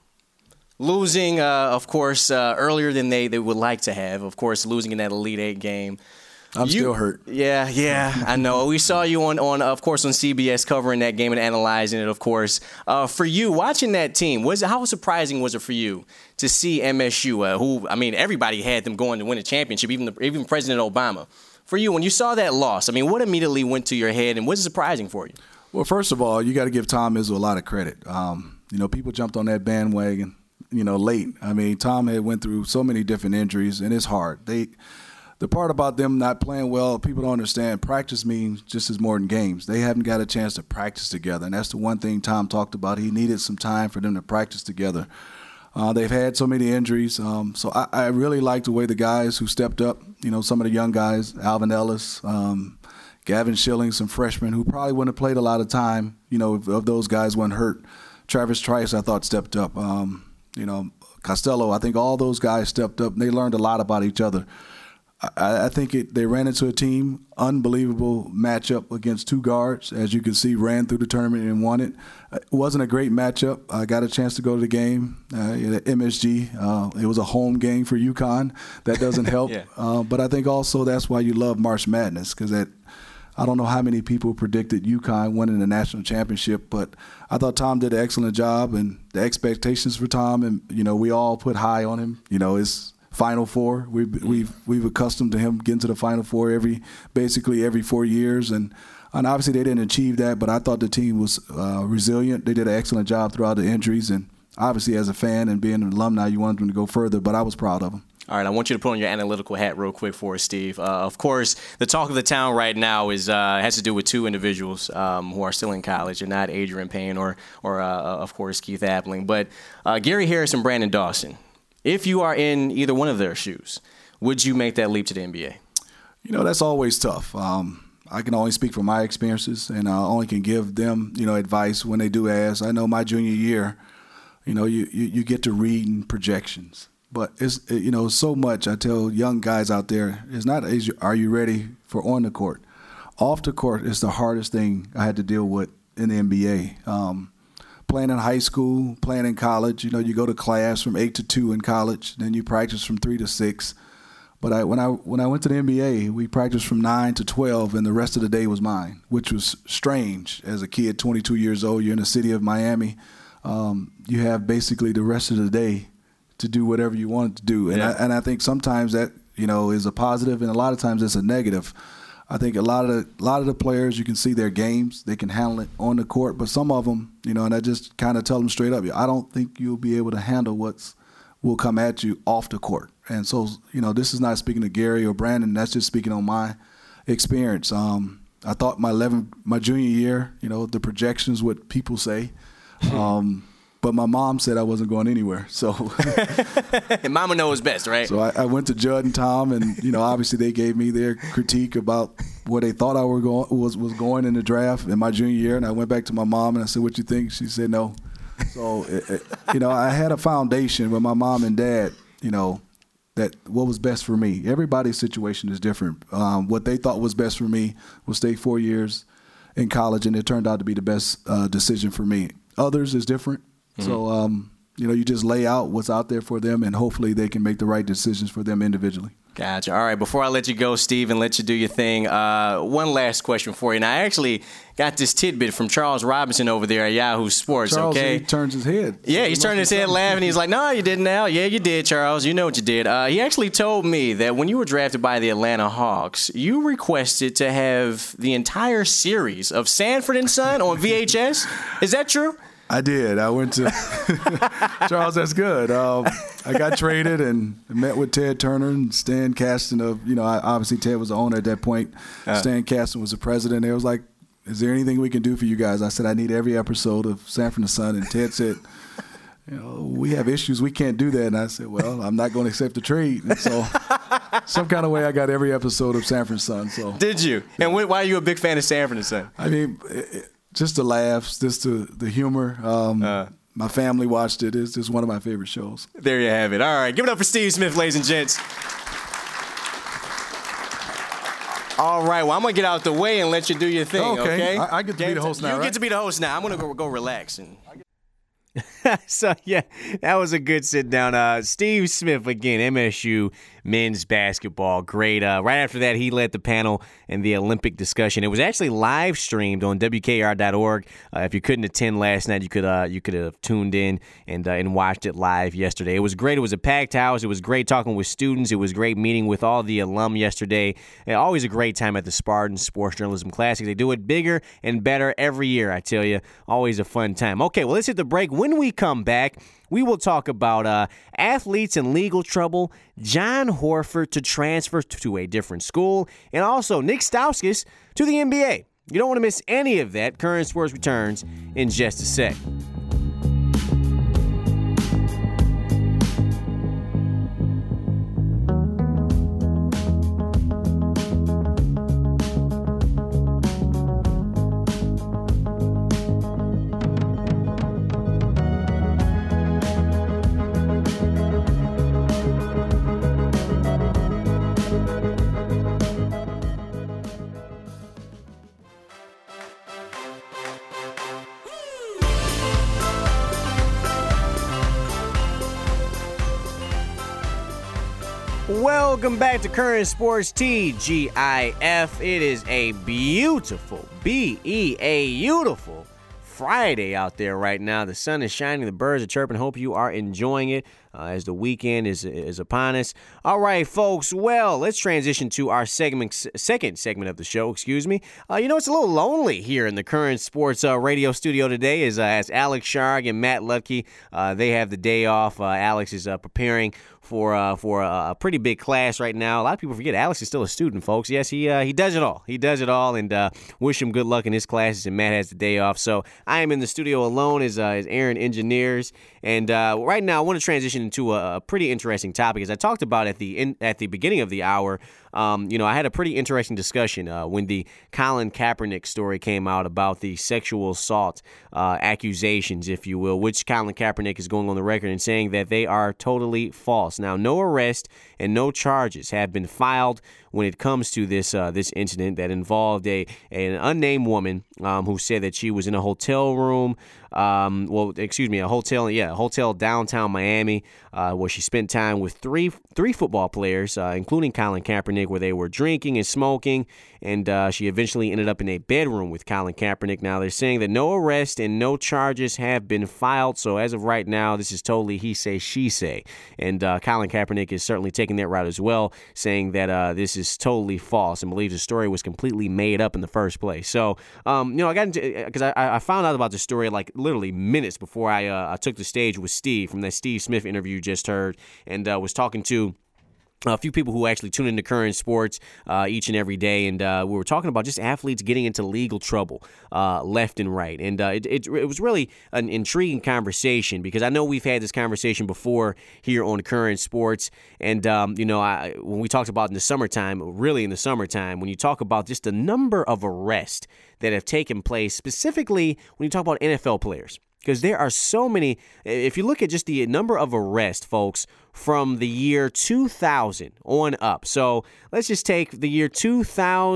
losing, uh, of course, uh, earlier than they, they would like to have. Of course, losing in that Elite Eight game. I'm you, still hurt. Yeah, yeah, I know. We saw you on, on, of course, on C B S covering that game and analyzing it, of course. Uh, for you, watching that team, was how surprising was it for you to see M S U, uh, who, I mean, everybody had them going to win a championship, even the, even President Obama. For you, when you saw that loss, I mean, what immediately went to your head, and was it surprising for you? Well, first of all, you got to give Tom Izzo a lot of credit. Um, you know, people jumped on that bandwagon, you know, late. I mean, Tom had went through so many different injuries, and it's hard. They the part about them not playing well, people don't understand. Practice means just as more than games. They haven't got a chance to practice together, and that's the one thing Tom talked about. He needed some time for them to practice together. Uh, they've had so many injuries, um, so I, I really like the way the guys who stepped up, you know, some of the young guys, Alvin Ellis, um, Gavin Schilling, some freshmen who probably wouldn't have played a lot of time, you know, if, if those guys weren't hurt. Travis Trice, I thought, stepped up. Um, you know, Costello, I think all those guys stepped up, and they learned a lot about each other. I, I think it, they ran into a team, unbelievable matchup against two guards, as you can see, ran through the tournament and won it. It wasn't a great matchup. I got a chance to go to the game uh, at M S G. Uh, it was a home game for UConn. That doesn't help. yeah. uh, but I think also that's why you love March Madness, because that I don't know how many people predicted UConn winning the national championship, but I thought Tom did an excellent job, and the expectations for Tom, and you know, we all put high on him. You know, it's Final Four. We've we've we've accustomed to him getting to the Final Four every basically every four years, and and obviously they didn't achieve that. But I thought the team was uh, resilient. They did an excellent job throughout the injuries, and obviously as a fan and being an alumni, you wanted them to go further. But I was proud of them. All right, I want you to put on your analytical hat real quick for us, Steve. Uh, of course, the talk of the town right now is uh, has to do with two individuals um, who are still in college, and not Adrian Payne or, or uh, of course, Keith Appling, but uh, Gary Harris and Brandon Dawson. If you are in either one of their shoes, would you make that leap to the N B A? You know, that's always tough. Um, I can only speak from my experiences, and I only can give them, you know, advice when they do ask. I know my junior year, you know, you, you, you get to reading projections. But it's, you know, so much I tell young guys out there, it's not, are you ready for on the court? Off the court is the hardest thing I had to deal with in the N B A. Um, playing in high school, playing in college, you know, you go to class from eight to two in college, then you practice from three to six. But I, when I when I went to the N B A, we practiced from nine to twelve, and the rest of the day was mine, which was strange. As a kid, twenty-two years old, you're in the city of Miami. Um, you have basically the rest of the day to do whatever you want to do. And, yeah. I, and I think sometimes that, you know, is a positive, and a lot of times it's a negative. I think a lot of the, a lot of the players, you can see their games. They can handle it on the court. But some of them, you know, and I just kind of tell them straight up, I don't think you'll be able to handle what's will come at you off the court. And so, you know, this is not speaking to Gary or Brandon. That's just speaking on my experience. Um, I thought my eleven, my junior year, you know, the projections, what people say. Um, but my mom said I wasn't going anywhere. So, and Mama knows best, right? So I, I went to Judd and Tom, and you know, obviously they gave me their critique about where they thought I were going was was going in the draft in my junior year. And I went back to my mom and I said, "What you think?" She said, "No." So, it, it, you know, I had a foundation with my mom and dad. You know, that what was best for me. Everybody's situation is different. Um, what they thought was best for me was stay four years in college, and it turned out to be the best uh, decision for me. Others is different. Mm-hmm. So, um, you know, you just lay out what's out there for them, and hopefully they can make the right decisions for them individually. Gotcha. All right, before I let you go, Steve, and let you do your thing, uh, one last question for you. And I actually got this tidbit from Charles Robinson over there at Yahoo Sports, Charles, okay? he turns his head. Yeah, he's turning his head laughing. He's like, no, you didn't now. Yeah, you did, Charles. You know what you did. Uh, he actually told me that when you were drafted by the Atlanta Hawks, you requested to have the entire series of Sanford and Son on V H S. Is that true? I did. I went to Charles. That's good. Um, I got traded and met with Ted Turner and Stan Kasten. Of you know, I, obviously Ted was the owner at that point. Uh, Stan Kasten was the president. They was like, "Is there anything we can do for you guys?" I said, "I need every episode of Sanford and Son." And Ted said, "You know, we have issues. We can't do that." And I said, "Well, I'm not going to accept the trade." And so, some kind of way, I got every episode of Sanford and Son. So, did you? And why are you a big fan of Sanford and Son? I mean. It, Just the laughs, just the, the humor. Um, uh, my family watched it. It's just one of my favorite shows. There you have it. All right. Give it up for Steve Smith, ladies and gents. All right. Well, I'm going to get out the way and let you do your thing, oh, okay? okay? I, I get to be the host now, You right? get to be the host now. I'm going to go, go relax. And So, yeah, that was a good sit-down. Uh, Steve Smith, again, M S U men's basketball. Great. Uh, right after that, he led the panel in the Olympic discussion. It was actually live streamed on W K R dot org. Uh, if you couldn't attend last night, you could uh, you could have tuned in and uh, and watched it live yesterday. It was great. It was a packed house. It was great talking with students. It was great meeting with all the alum yesterday. And always a great time at the Spartan Sports Journalism Classic. They do it bigger and better every year, I tell you. Always a fun time. Okay, well, let's hit the break. When we come back, we will talk about uh, athletes in legal trouble, John Horford to transfer to a different school, and also Nick Stauskas to the N B A. You don't want to miss any of that. Current Sports returns in just a sec. Welcome back to Current Sports T G I F. It is a beautiful, B E A, beautiful Friday out there right now. The sun is shining, the birds are chirping. Hope you are enjoying it uh, as the weekend is is upon us. All right, folks. Well, let's transition to our segment, second segment of the show. Excuse me. Uh, you know, it's a little lonely here in the Current Sports uh, radio studio today, as uh, as Alex Sharg and Matt Lutke, uh, they have the day off. Uh, Alex is uh, preparing for uh, for a, a pretty big class right now. A lot of people forget Alex is still a student, folks. Yes, he uh, he does it all. He does it all, and uh, wish him good luck in his classes. And Matt has the day off, so I am in the studio alone as uh, as Aaron engineers. And uh, right now, I want to transition into a, a pretty interesting topic, as I talked about at the in, at the beginning of the hour. Um, you know, I had a pretty interesting discussion uh, when the Colin Kaepernick story came out about the sexual assault uh, accusations, if you will, which Colin Kaepernick is going on the record and saying that they are totally false. Now, no arrest and no charges have been filed when it comes to this uh, this incident that involved a an unnamed woman um, who said that she was in a hotel room. Um, well, excuse me, a hotel, yeah, a hotel downtown Miami, uh, where she spent time with three three football players, uh, including Colin Kaepernick, where they were drinking and smoking, and uh, she eventually ended up in a bedroom with Colin Kaepernick. Now, they're saying that no arrest and no charges have been filed, so as of right now, this is totally he say, she say, and uh, Colin Kaepernick is certainly taking that route as well, saying that uh, this is totally false and believes the story was completely made up in the first place. So, um, you know, I got into, because I, I found out about the story like literally minutes before I, uh, I took the stage with Steve from that Steve Smith interview you just heard, and uh, was talking to a few people who actually tune into Current Sports uh, each and every day, and uh, we were talking about just athletes getting into legal trouble uh, left and right. And uh, it, it, it was really an intriguing conversation, because I know we've had this conversation before here on Current Sports. And, um, you know, I, when we talked about in the summertime, really in the summertime, when you talk about just the number of arrests that have taken place, specifically when you talk about N F L players. Because there are so many, if you look at just the number of arrests, folks, from the year two thousand on up. So let's just take the year two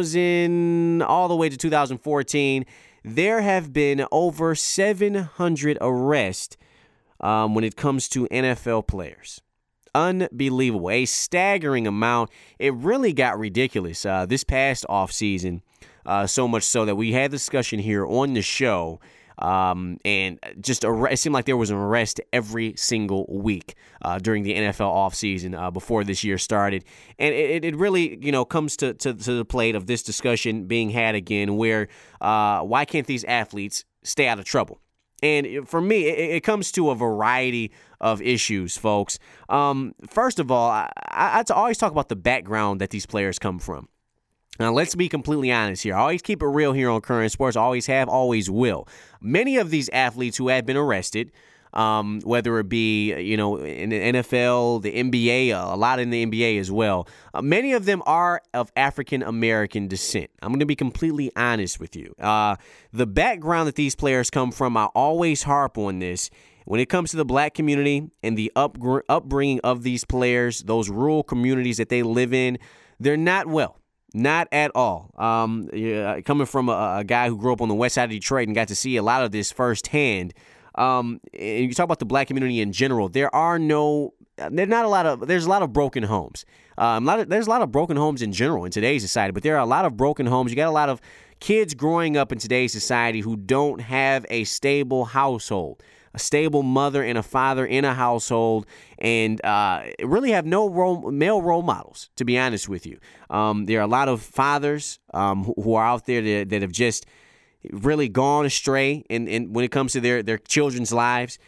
thousand all the way to two thousand fourteen. There have been over seven hundred arrests um, when it comes to N F L players. Unbelievable. A staggering amount. It really got ridiculous uh, this past offseason, uh, so much so that we had discussion here on the show. Um, and just ar- it seemed like there was an arrest every single week uh, during the N F L offseason uh, before this year started. And it, it really, you know, comes to, to, to the plate of this discussion being had again, where uh, why can't these athletes stay out of trouble? And for me, it, it comes to a variety of issues, folks. Um, first of all, I, I, I always talk about the background that these players come from. Now, let's be completely honest here. I always keep it real here on Current Sports. Always have, always will. Many of these athletes who have been arrested, um, whether it be, you know, in the N F L, the N B A, a lot in the N B A as well, uh, many of them are of African-American descent. I'm going to be completely honest with you. Uh, the background that these players come from, I always harp on this. When it comes to the black community and the up, upbringing of these players, those rural communities that they live in, they're not well. Not at all. Um, yeah, coming from a, a guy who grew up on the west side of Detroit and got to see a lot of this firsthand. Um, and you talk about the black community in general. There are no, there's not a lot of, there's a lot of broken homes. Um, a lot of, there's a lot of broken homes in general in today's society, but there are a lot of broken homes. You got a lot of kids growing up in today's society who don't have a stable household. A stable mother and a father in a household, and uh, really have no role, male role models, to be honest with you. Um, there are a lot of fathers um, who, who are out there that, that have just really gone astray in, in when it comes to their, their children's lives.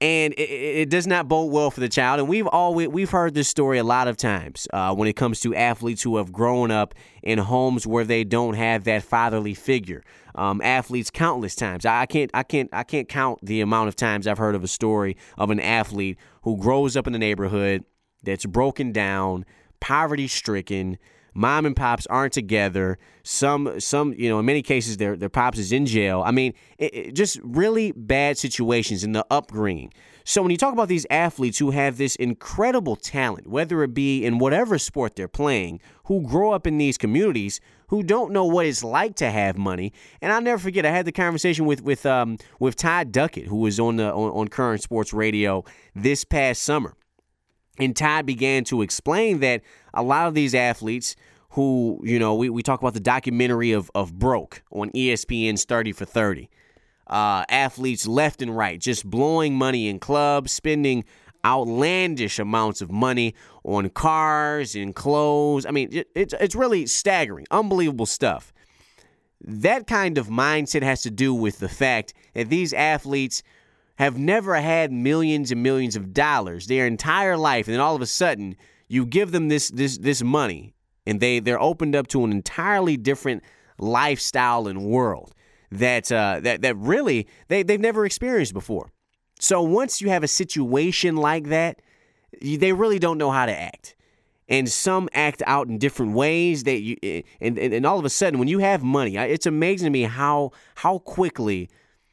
And it, it does not bode well for the child. And we've always we've heard this story a lot of times uh, when it comes to athletes who have grown up in homes where they don't have that fatherly figure. Um, athletes, countless times. I can't I can't I can't count the amount of times I've heard of a story of an athlete who grows up in a neighborhood that's broken down, poverty-stricken. Mom and pops aren't together. Some, some, you know, in many cases, their their pops is in jail. I mean, it, it, just really bad situations in the upbringing. So when you talk about these athletes who have this incredible talent, whether it be in whatever sport they're playing, who grow up in these communities, who don't know what it's like to have money, and I'll never forget, I had the conversation with with um with Todd Duckett, who was on the on, on Current Sports Radio this past summer. And Todd began to explain that a lot of these athletes who, you know, we, we talk about the documentary of, of Broke on E S P N's thirty for thirty. Uh, athletes left and right, just blowing money in clubs, spending outlandish amounts of money on cars and clothes. I mean, it, it's, it's really staggering, unbelievable stuff. That kind of mindset has to do with the fact that these athletes have never had millions and millions of dollars their entire life, and then all of a sudden you give them this this this money, and they they're opened up to an entirely different lifestyle and world that uh, that that really they they've never experienced before. So once you have a situation like that, you, they really don't know how to act, and some act out in different ways. That you and, and and all of a sudden when you have money, it's amazing to me how how quickly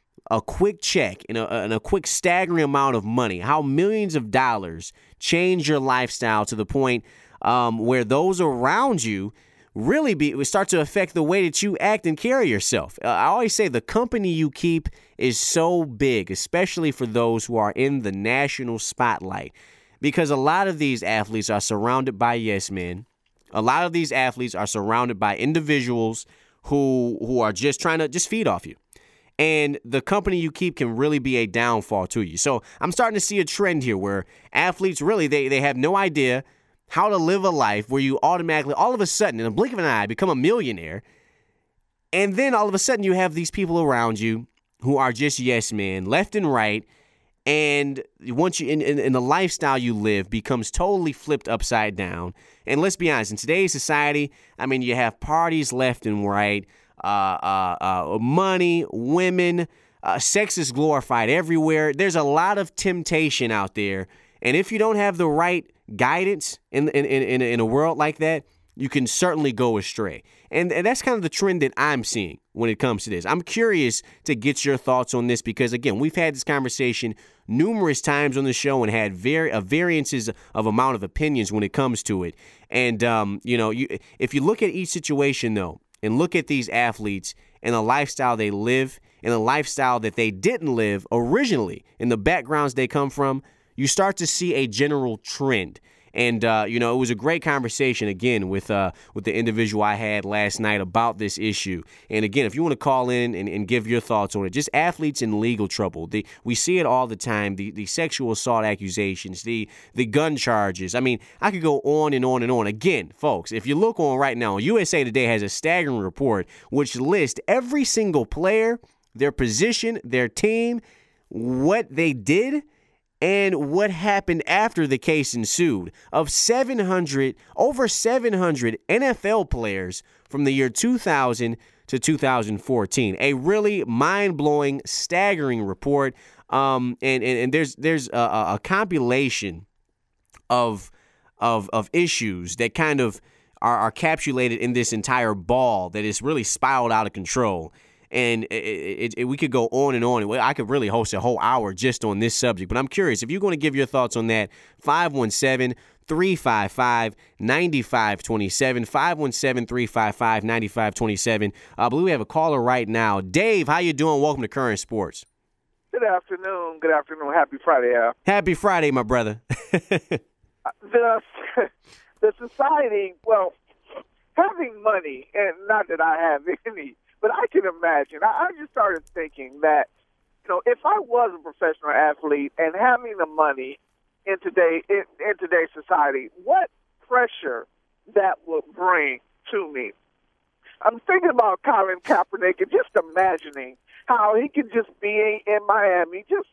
a quick check and a, and a quick staggering amount of money, how millions of dollars change your lifestyle to the point um, where those around you really be start to affect the way that you act and carry yourself. Uh, I always say the company you keep is so big, especially for those who are in the national spotlight, because a lot of these athletes are surrounded by yes men. A lot of these athletes are surrounded by individuals who who are just trying to just feed off you. And the company you keep can really be a downfall to you. So I'm starting to see a trend here where athletes really, they, they have no idea how to live a life where you automatically, all of a sudden, in a blink of an eye, become a millionaire. And then all of a sudden you have these people around you who are just yes men, left and right. And once you, in, in, in the lifestyle you live becomes totally flipped upside down. And let's be honest, in today's society, I mean, you have parties left and right. Uh, uh, uh, money, women, uh, sex is glorified everywhere. There's a lot of temptation out there. And if you don't have the right guidance in in in, in a world like that, you can certainly go astray. And, and that's kind of the trend that I'm seeing when it comes to this. I'm curious to get your thoughts on this because, again, we've had this conversation numerous times on the show and had very uh, variances of amount of opinions when it comes to it. And, um, you know, you, if you look at each situation, though, and look at these athletes and the lifestyle they live and the lifestyle that they didn't live originally in the backgrounds they come from, you start to see a general trend. And, uh, you know, it was a great conversation, again, with uh, with the individual I had last night about this issue. And, again, if you want to call in and, and give your thoughts on it, just athletes in legal trouble. The, we see it all the time, the, the sexual assault accusations, the, the gun charges. I mean, I could go on and on and on. Again, folks, if you look on right now, U S A Today has a staggering report which lists every single player, their position, their team, what they did, and what happened after the case ensued. Of seven hundred, over seven hundred N F L players from the year two thousand to two thousand fourteen. A really mind-blowing, staggering report. Um, and, and and there's there's a, a compilation of of of issues that kind of are, are capsulated in this entire ball that is really spiraled out of control. And it, it, it, we could go on and on. I could really host a whole hour just on this subject. But I'm curious, if you're going to give your thoughts on that, five one seven, three five five, nine five two seven, five one seven, three five five, nine five two seven. I believe we have a caller right now. Dave, how you doing? Welcome to Current Sports. Good afternoon. Good afternoon. Happy Friday, Al. Happy Friday, my brother. the, the society, well, having money, and not that I have any, but I can imagine. I, I just started thinking that, you know, if I was a professional athlete and having the money in today in, in today's society, what pressure that would bring to me. I'm thinking about Colin Kaepernick and just imagining how he can just be in Miami, just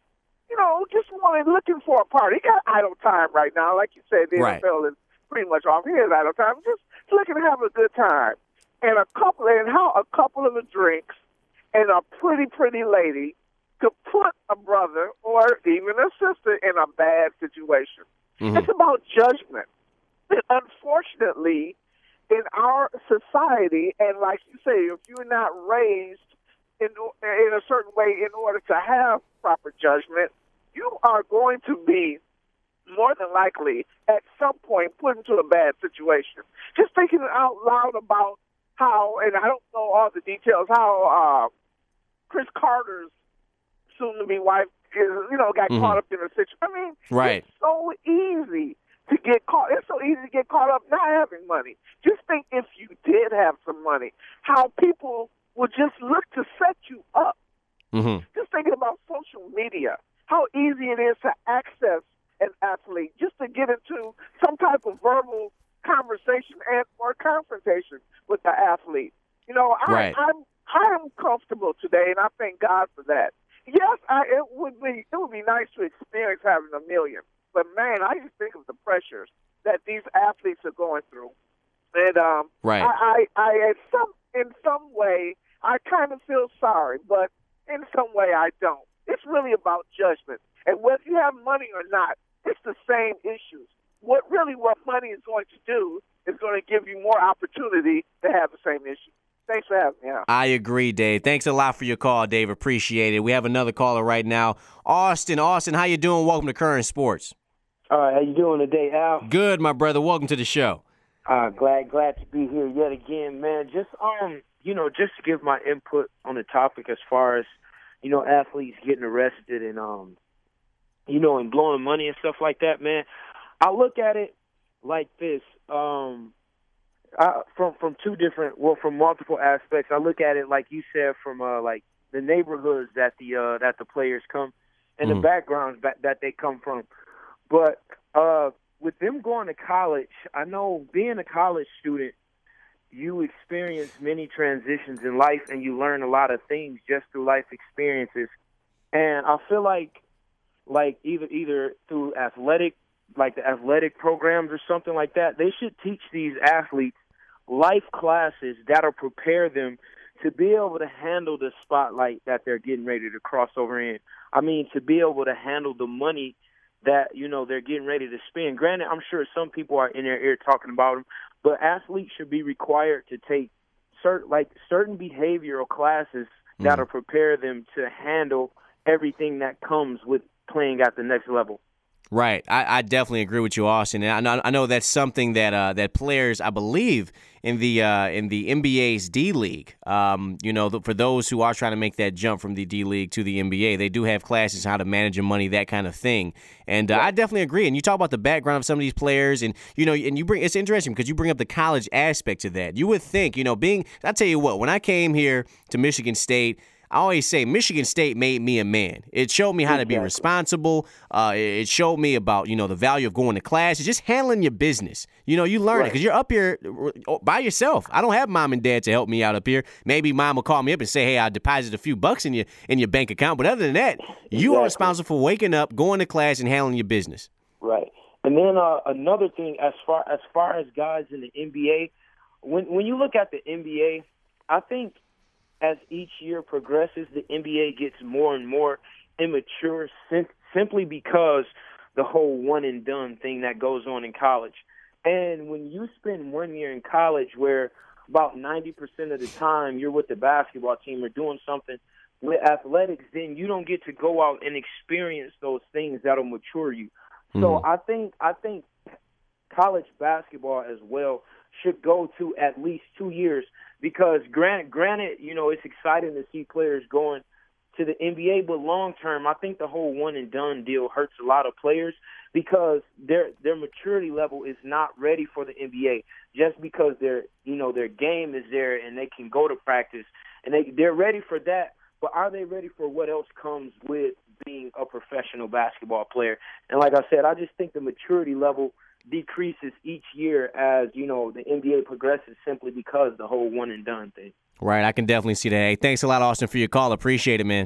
you know, just wanted, looking for a party. He got idle time right now. Like you said, the Right. N F L is pretty much off. He has idle time. Just looking to have a good time. And a couple, and how a couple of the drinks and a pretty, pretty lady could put a brother or even a sister in a bad situation. Mm-hmm. It's about judgment. And unfortunately, in our society, and like you say, if you're not raised in in a certain way in order to have proper judgment, you are going to be more than likely at some point put into a bad situation. Just thinking out loud about how, and I don't know all the details, how uh, Chris Carter's soon-to-be wife, is, you know, got Mm-hmm. caught up in a situation. I mean, Right. it's so easy to get caught. It's so easy to get caught up not having money. Just think if you did have some money, how people would just look to set you up. Mm-hmm. Just thinking about social media, how easy it is to access an athlete, just to get into some type of verbal conversation and or confrontation with the athlete. You know, I, Right. I'm I'm comfortable today, and I thank God for that. Yes, I, it would be it would be nice to experience having a million, but man, I just think of the pressures that these athletes are going through, and um, Right. I, I, I, in some in some way, I kind of feel sorry, but in some way, I don't. It's really about judgment, and whether you have money or not, it's the same issues. What really what money is going to do is going to give you more opportunity to have the same issue. Thanks for having me on. I agree, Dave. Thanks a lot for your call, Dave. Appreciate it. We have another caller right now. Austin, Austin, how you doing? Welcome to Current Sports. All right, how you doing today, Al? Good, my brother. Welcome to the show. Uh, glad glad to be here yet again, man. Just um, you know, just to give my input on the topic as far as, you know, athletes getting arrested and um, you know, and blowing money and stuff like that, man. I look at it like this. Um, I, from from two different, well, from multiple aspects. I look at it like you said, from uh, like the neighborhoods that the uh, that the players come, and Mm-hmm. the backgrounds that, that they come from. But uh, with them going to college, I know being a college student, you experience many transitions in life, and you learn a lot of things just through life experiences. And I feel like, like either either through athletic, like the athletic programs or something like that, they should teach these athletes life classes that'll prepare them to be able to handle the spotlight that they're getting ready to cross over in. I mean, to be able to handle the money that, you know, they're getting ready to spend. Granted, I'm sure some people are in their ear talking about them, but athletes should be required to take certain, like certain behavioral classes that'll prepare them to handle everything that comes with playing at the next level. Right. I, I definitely agree with you, Austin. And I know, I know that's something that uh, that players, I believe, in the uh, in the N B A's D League, um, you know, the, for those who are trying to make that jump from the D League to the N B A, they do have classes how to manage your money, that kind of thing. And uh, I definitely agree. And you talk about the background of some of these players, and you know, and you bring it's interesting because you bring up the college aspect to that. You would think, you know, being I tell you what, when I came here to Michigan State, I always say Michigan State made me a man. It showed me how to be responsible. Uh, it showed me about, you know, the value of going to class. It's just handling your business. You know, you learn it because you're up here by yourself. I don't have mom and dad to help me out up here. Maybe mom will call me up and say, hey, I deposited a few bucks in your in your bank account. But other than that, you are responsible for waking up, going to class, and handling your business. Right. And then uh, another thing, as far as far as guys in the N B A, when when you look at the N B A, I think as each year progresses, the N B A gets more and more immature sim- simply because the whole one-and-done thing that goes on in college. And when you spend one year in college where about ninety percent of the time you're with the basketball team or doing something with athletics, then you don't get to go out and experience those things that'll mature you. Mm-hmm. So I think I think college basketball as well should go to at least two years because, granted, granted, you know, it's exciting to see players going to the N B A, but long term, I think the whole one and done deal hurts a lot of players because their their maturity level is not ready for the N B A. Just because their you know their game is there and they can go to practice and they they're ready for that, but are they ready for what else comes with being a professional basketball player? And like I said, I just think the maturity level decreases each year as, you know, the N B A progresses simply because the whole one and done thing. Right, I can definitely see that. Hey, thanks a lot, Austin, for your call. Appreciate it, man.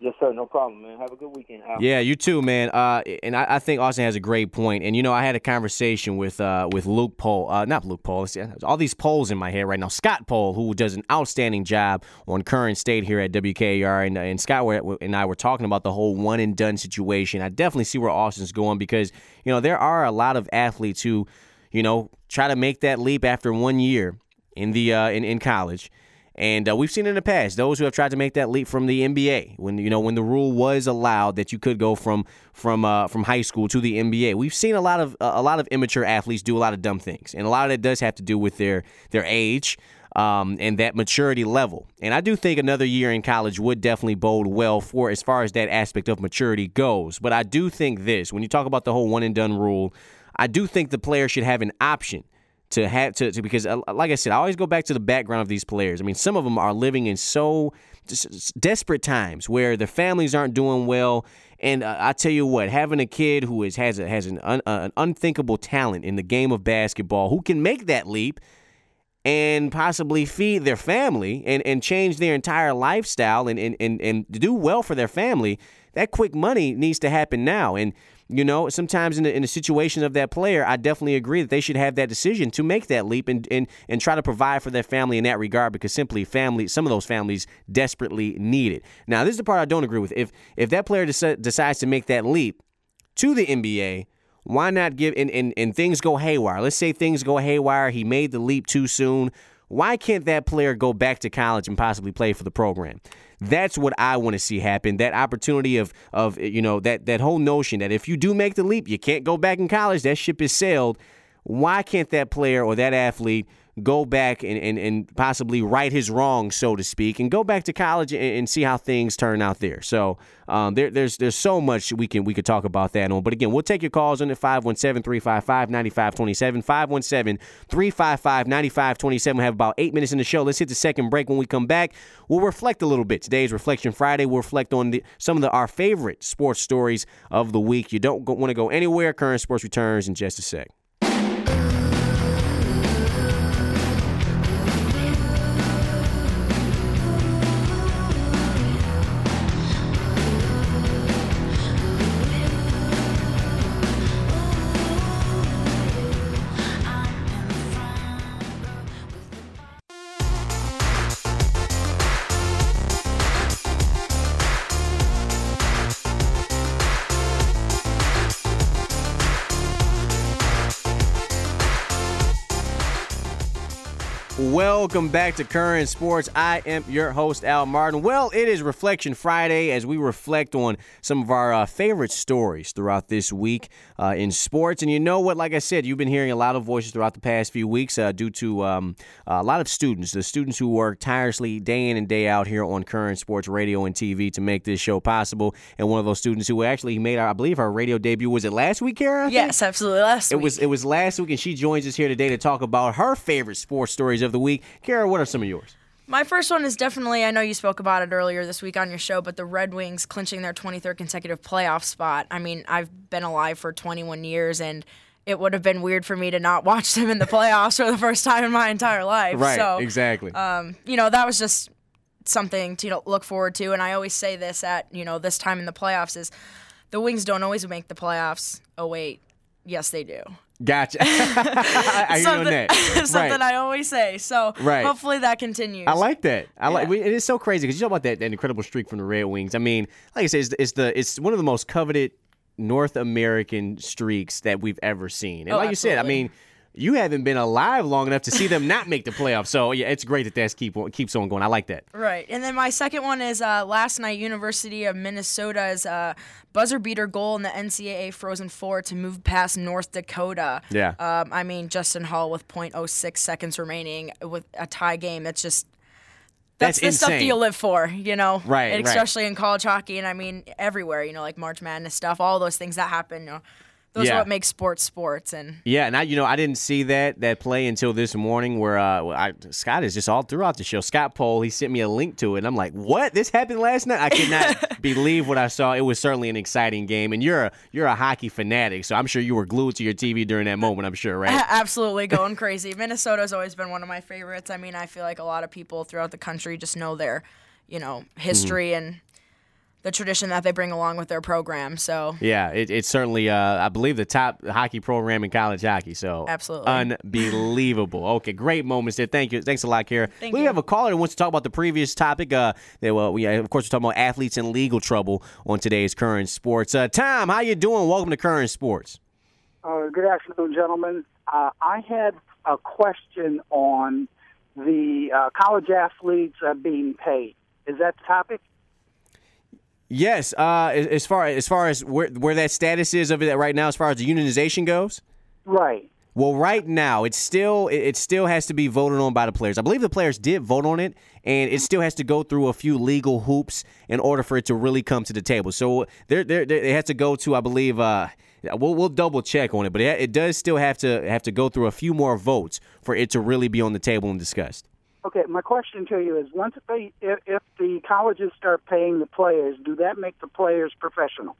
Yes, sir. No problem, man. Have a good weekend, Al. Yeah, you too, man. Uh, and I, I think Austin has a great point. And, you know, I had a conversation with uh, with Luke Pohl. Uh, not Luke Pohl. All these polls in my head right now. Scott Pohl, who does an outstanding job on Current State here at W K A R. And, and Scott and I were talking about the whole one-and-done situation. I definitely see where Austin's going because, you know, there are a lot of athletes who, you know, try to make that leap after one year in the uh, in, in college. And uh, we've seen in the past those who have tried to make that leap from the N B A when you know when the rule was allowed that you could go from from uh, from high school to the N B A. We've seen a lot of uh, a lot of immature athletes do a lot of dumb things, and a lot of that does have to do with their their age um, and that maturity level. And I do think another year in college would definitely bode well for as far as that aspect of maturity goes. But I do think this: when you talk about the whole one and done rule, I do think the player should have an option. To have to, to because, uh, like I said, I always go back to the background of these players. I mean, some of them are living in so just desperate times where their families aren't doing well. And uh, I tell you what, having a kid who is has a, has an, un, uh, an unthinkable talent in the game of basketball, who can make that leap and possibly feed their family and, and change their entire lifestyle and, and, and, and do well for their family, that quick money needs to happen now. And you know, sometimes in the, in the situation of that player, I definitely agree that they should have that decision to make that leap and, and, and try to provide for their family in that regard because simply family, some of those families desperately need it. Now, this is the part I don't agree with. If if that player deci- decides to make that leap to the N B A, why not give and, and, and things go haywire? Let's say things go haywire. He made the leap too soon. Why can't that player go back to college and possibly play for the program? That's what I want to see happen. That opportunity of, of you know, that, that whole notion that if you do make the leap, you can't go back in college. That ship is sailed. Why can't that player or that athlete go back and, and, and possibly right his wrongs, so to speak, and go back to college and, and see how things turn out there? So um, there, there's there's so much we can we could talk about that on. But again, we'll take your calls on at five one seven, three five five, nine five two seven, five one seven, three five five, nine five two seven. We have about eight minutes in the show. Let's hit the second break. When we come back, we'll reflect a little bit. Today is Reflection Friday. We'll reflect on the, some of the, our favorite sports stories of the week. You don't want to go anywhere. Current Sports returns in just a sec. Welcome back to Current Sports. I am your host, Al Martin. Well, it is Reflection Friday as we reflect on some of our uh, favorite stories throughout this week uh, in sports. And you know what? Like I said, you've been hearing a lot of voices throughout the past few weeks uh, due to um, a lot of students, the students who work tirelessly day in and day out here on Current Sports Radio and T V to make this show possible. And one of those students who actually made, our, I believe, our radio debut, was it last week, Kara? Yes, absolutely. Last it week. Was, it was last week, and she joins us here today to talk about her favorite sports stories of the week. Kara, what are some of yours? My first one is definitely, I know you spoke about it earlier this week on your show, but the Red Wings clinching their twenty-third consecutive playoff spot. I mean, I've been alive for twenty-one years, and it would have been weird for me to not watch them in the playoffs for the first time in my entire life. Right, so, exactly. Um, you know, that was just something to you know, look forward to, and I always say this at, you know, this time in the playoffs is the Wings don't always make the playoffs. Oh, wait. Yes, they do. Gotcha. I, I hear you on that. Something right. I always say. So right. hopefully that continues. I like that. I yeah. like. It is so crazy because you talk about that, that incredible streak from the Red Wings. I mean, like I said, it's, it's the it's one of the most coveted North American streaks that we've ever seen. And oh, like absolutely. you said, I mean, you haven't been alive long enough to see them not make the playoffs. So yeah, it's great that that keep on, keeps on going. I like that. Right. And then my second one is uh, last night, University of Minnesota's uh, buzzer beater goal in the N C double A Frozen Four to move past North Dakota. Yeah. Um, I mean, Justin Hall with point oh six seconds remaining with a tie game. It's just that's, That's the insane. stuff that you live for, you know? Right, and right. especially in college hockey and I mean everywhere, you know, like March Madness stuff, all those things that happen, you know. Those yeah. are what make sports sports. And yeah, and I, you know, I didn't see that that play until this morning where uh, I, Scott is just all throughout the show. Scott Pohl, he sent me a link to it, and I'm like, what? This happened last night? I could not believe what I saw. It was certainly an exciting game, and you're a, you're a hockey fanatic, so I'm sure you were glued to your T V during that moment, I'm sure, right? Absolutely going crazy. Minnesota's always been one of my favorites. I mean, I feel like a lot of people throughout the country just know their, you know, history, mm-hmm. and the tradition that they bring along with their program. So Yeah, it, it's certainly, uh, I believe, the top hockey program in college hockey. So Absolutely. Unbelievable. Okay, great moments there. Thank you. Thanks a lot, Kara. Thank we you. have a caller that wants to talk about the previous topic. Uh, that, well, we, of course, we're talking about athletes in legal trouble on today's Current Sports. Uh, Tom, how you doing? Welcome to Current Sports. Uh, good afternoon, gentlemen. Uh, I had a question on the uh, college athletes uh, being paid. Is that the topic? Yes. Uh, as as far as far as where where that status is of it right now, as far as the unionization goes. Right. Well, right now, it's still it it still has to be voted on by the players. I believe the players did vote on it, and it still has to go through a few legal hoops in order for it to really come to the table. So there, there, there it has to go to, I believe, uh, we'll we'll double check on it, but it, it does still have to have to go through a few more votes for it to really be on the table and discussed. Okay, my question to you is: once they, if, if the colleges start paying the players, do that make the players professional?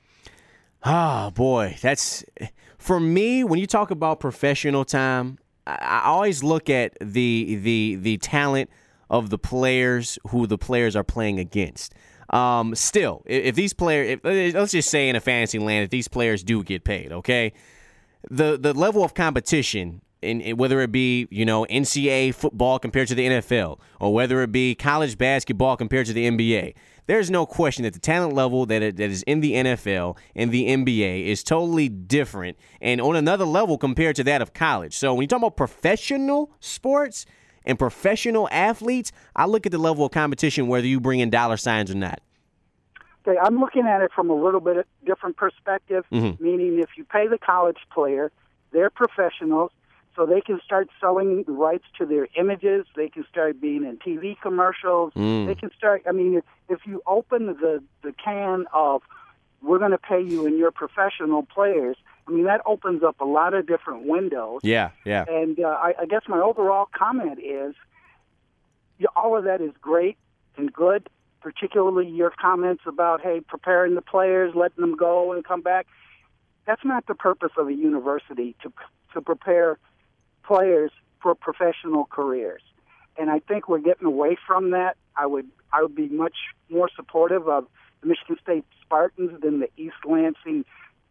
Oh, boy. That's for me, when you talk about professional time, I, I always look at the the the talent of the players who the players are playing against. Um, still, if, if these players, if, let's just say in a fantasy land, if these players do get paid, okay, the the level of competition, in, in whether it be, you know, N C double A football compared to the N F L, or whether it be college basketball compared to the N B A, there's no question that the talent level that it, that is in the N F L and the N B A is totally different and on another level compared to that of college. So when you talk about professional sports and professional athletes, I look at the level of competition whether you bring in dollar signs or not. Okay, I'm looking at it from a little bit different perspective, Mm-hmm. meaning if you pay the college player, they're professionals, so they can start selling the rights to their images. They can start being in T V commercials. Mm. They can start, I mean, if, if you open the, the can of we're going to pay you and your professional players, I mean, that opens up a lot of different windows. Yeah, yeah. And uh, I, I guess my overall comment is yeah, all of that is great and good, particularly your comments about, hey, preparing the players, letting them go and come back. That's not the purpose of a university, to to prepare players for professional careers. And I think we're getting away from that. I would I would be much more supportive of the Michigan State Spartans than the East Lansing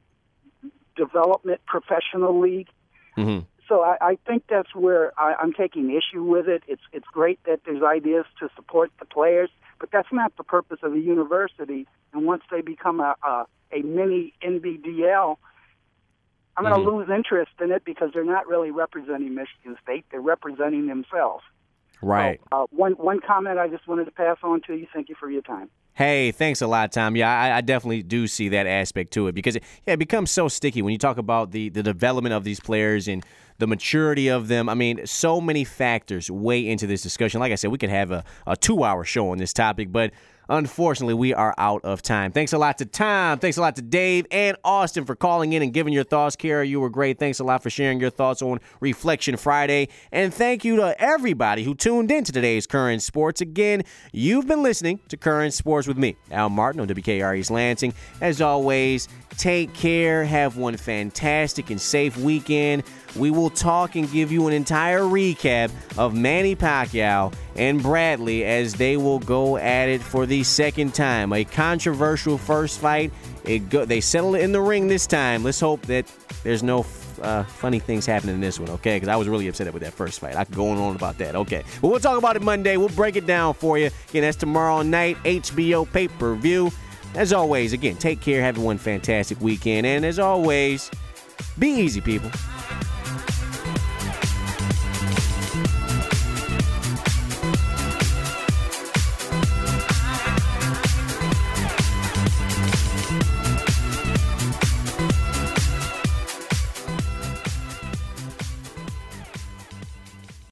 Development Professional League. Mm-hmm. So I, I think that's where I, I'm taking issue with it. It's it's great that there's ideas to support the players, but that's not the purpose of a university. And once they become a a, a mini N B D L, I'm going to Mhm. lose interest in it because they're not really representing Michigan State. They're representing themselves. Right. So, uh, one one comment I just wanted to pass on to you. Thank you for your time. Hey, thanks a lot, Tom. Yeah, I, I definitely do see that aspect to it because it, yeah, it becomes so sticky when you talk about the, the development of these players and the maturity of them. I mean, so many factors weigh into this discussion. Like I said, we could have a, a two-hour show on this topic, but unfortunately, we are out of time. Thanks a lot to Tom. Thanks a lot to Dave and Austin for calling in and giving your thoughts. Kara, you were great. Thanks a lot for sharing your thoughts on Reflection Friday. And thank you to everybody who tuned in to today's Current Sports. Again, you've been listening to Current Sports with me, Al Martin on W K R East Lansing. As always, take care. Have one fantastic and safe weekend. We will talk and give you an entire recap of Manny Pacquiao and Bradley as they will go at it for the second time. A controversial first fight. It go, they settled it in the ring this time. Let's hope that there's no uh, funny things happening in this one, okay? Because I was really upset with that first fight. I could go on and on about that, okay? But we'll talk about it Monday. We'll break it down for you. Again, that's tomorrow night, H B O pay-per-view. As always, again, take care. Have one fantastic weekend. And as always, be easy, people.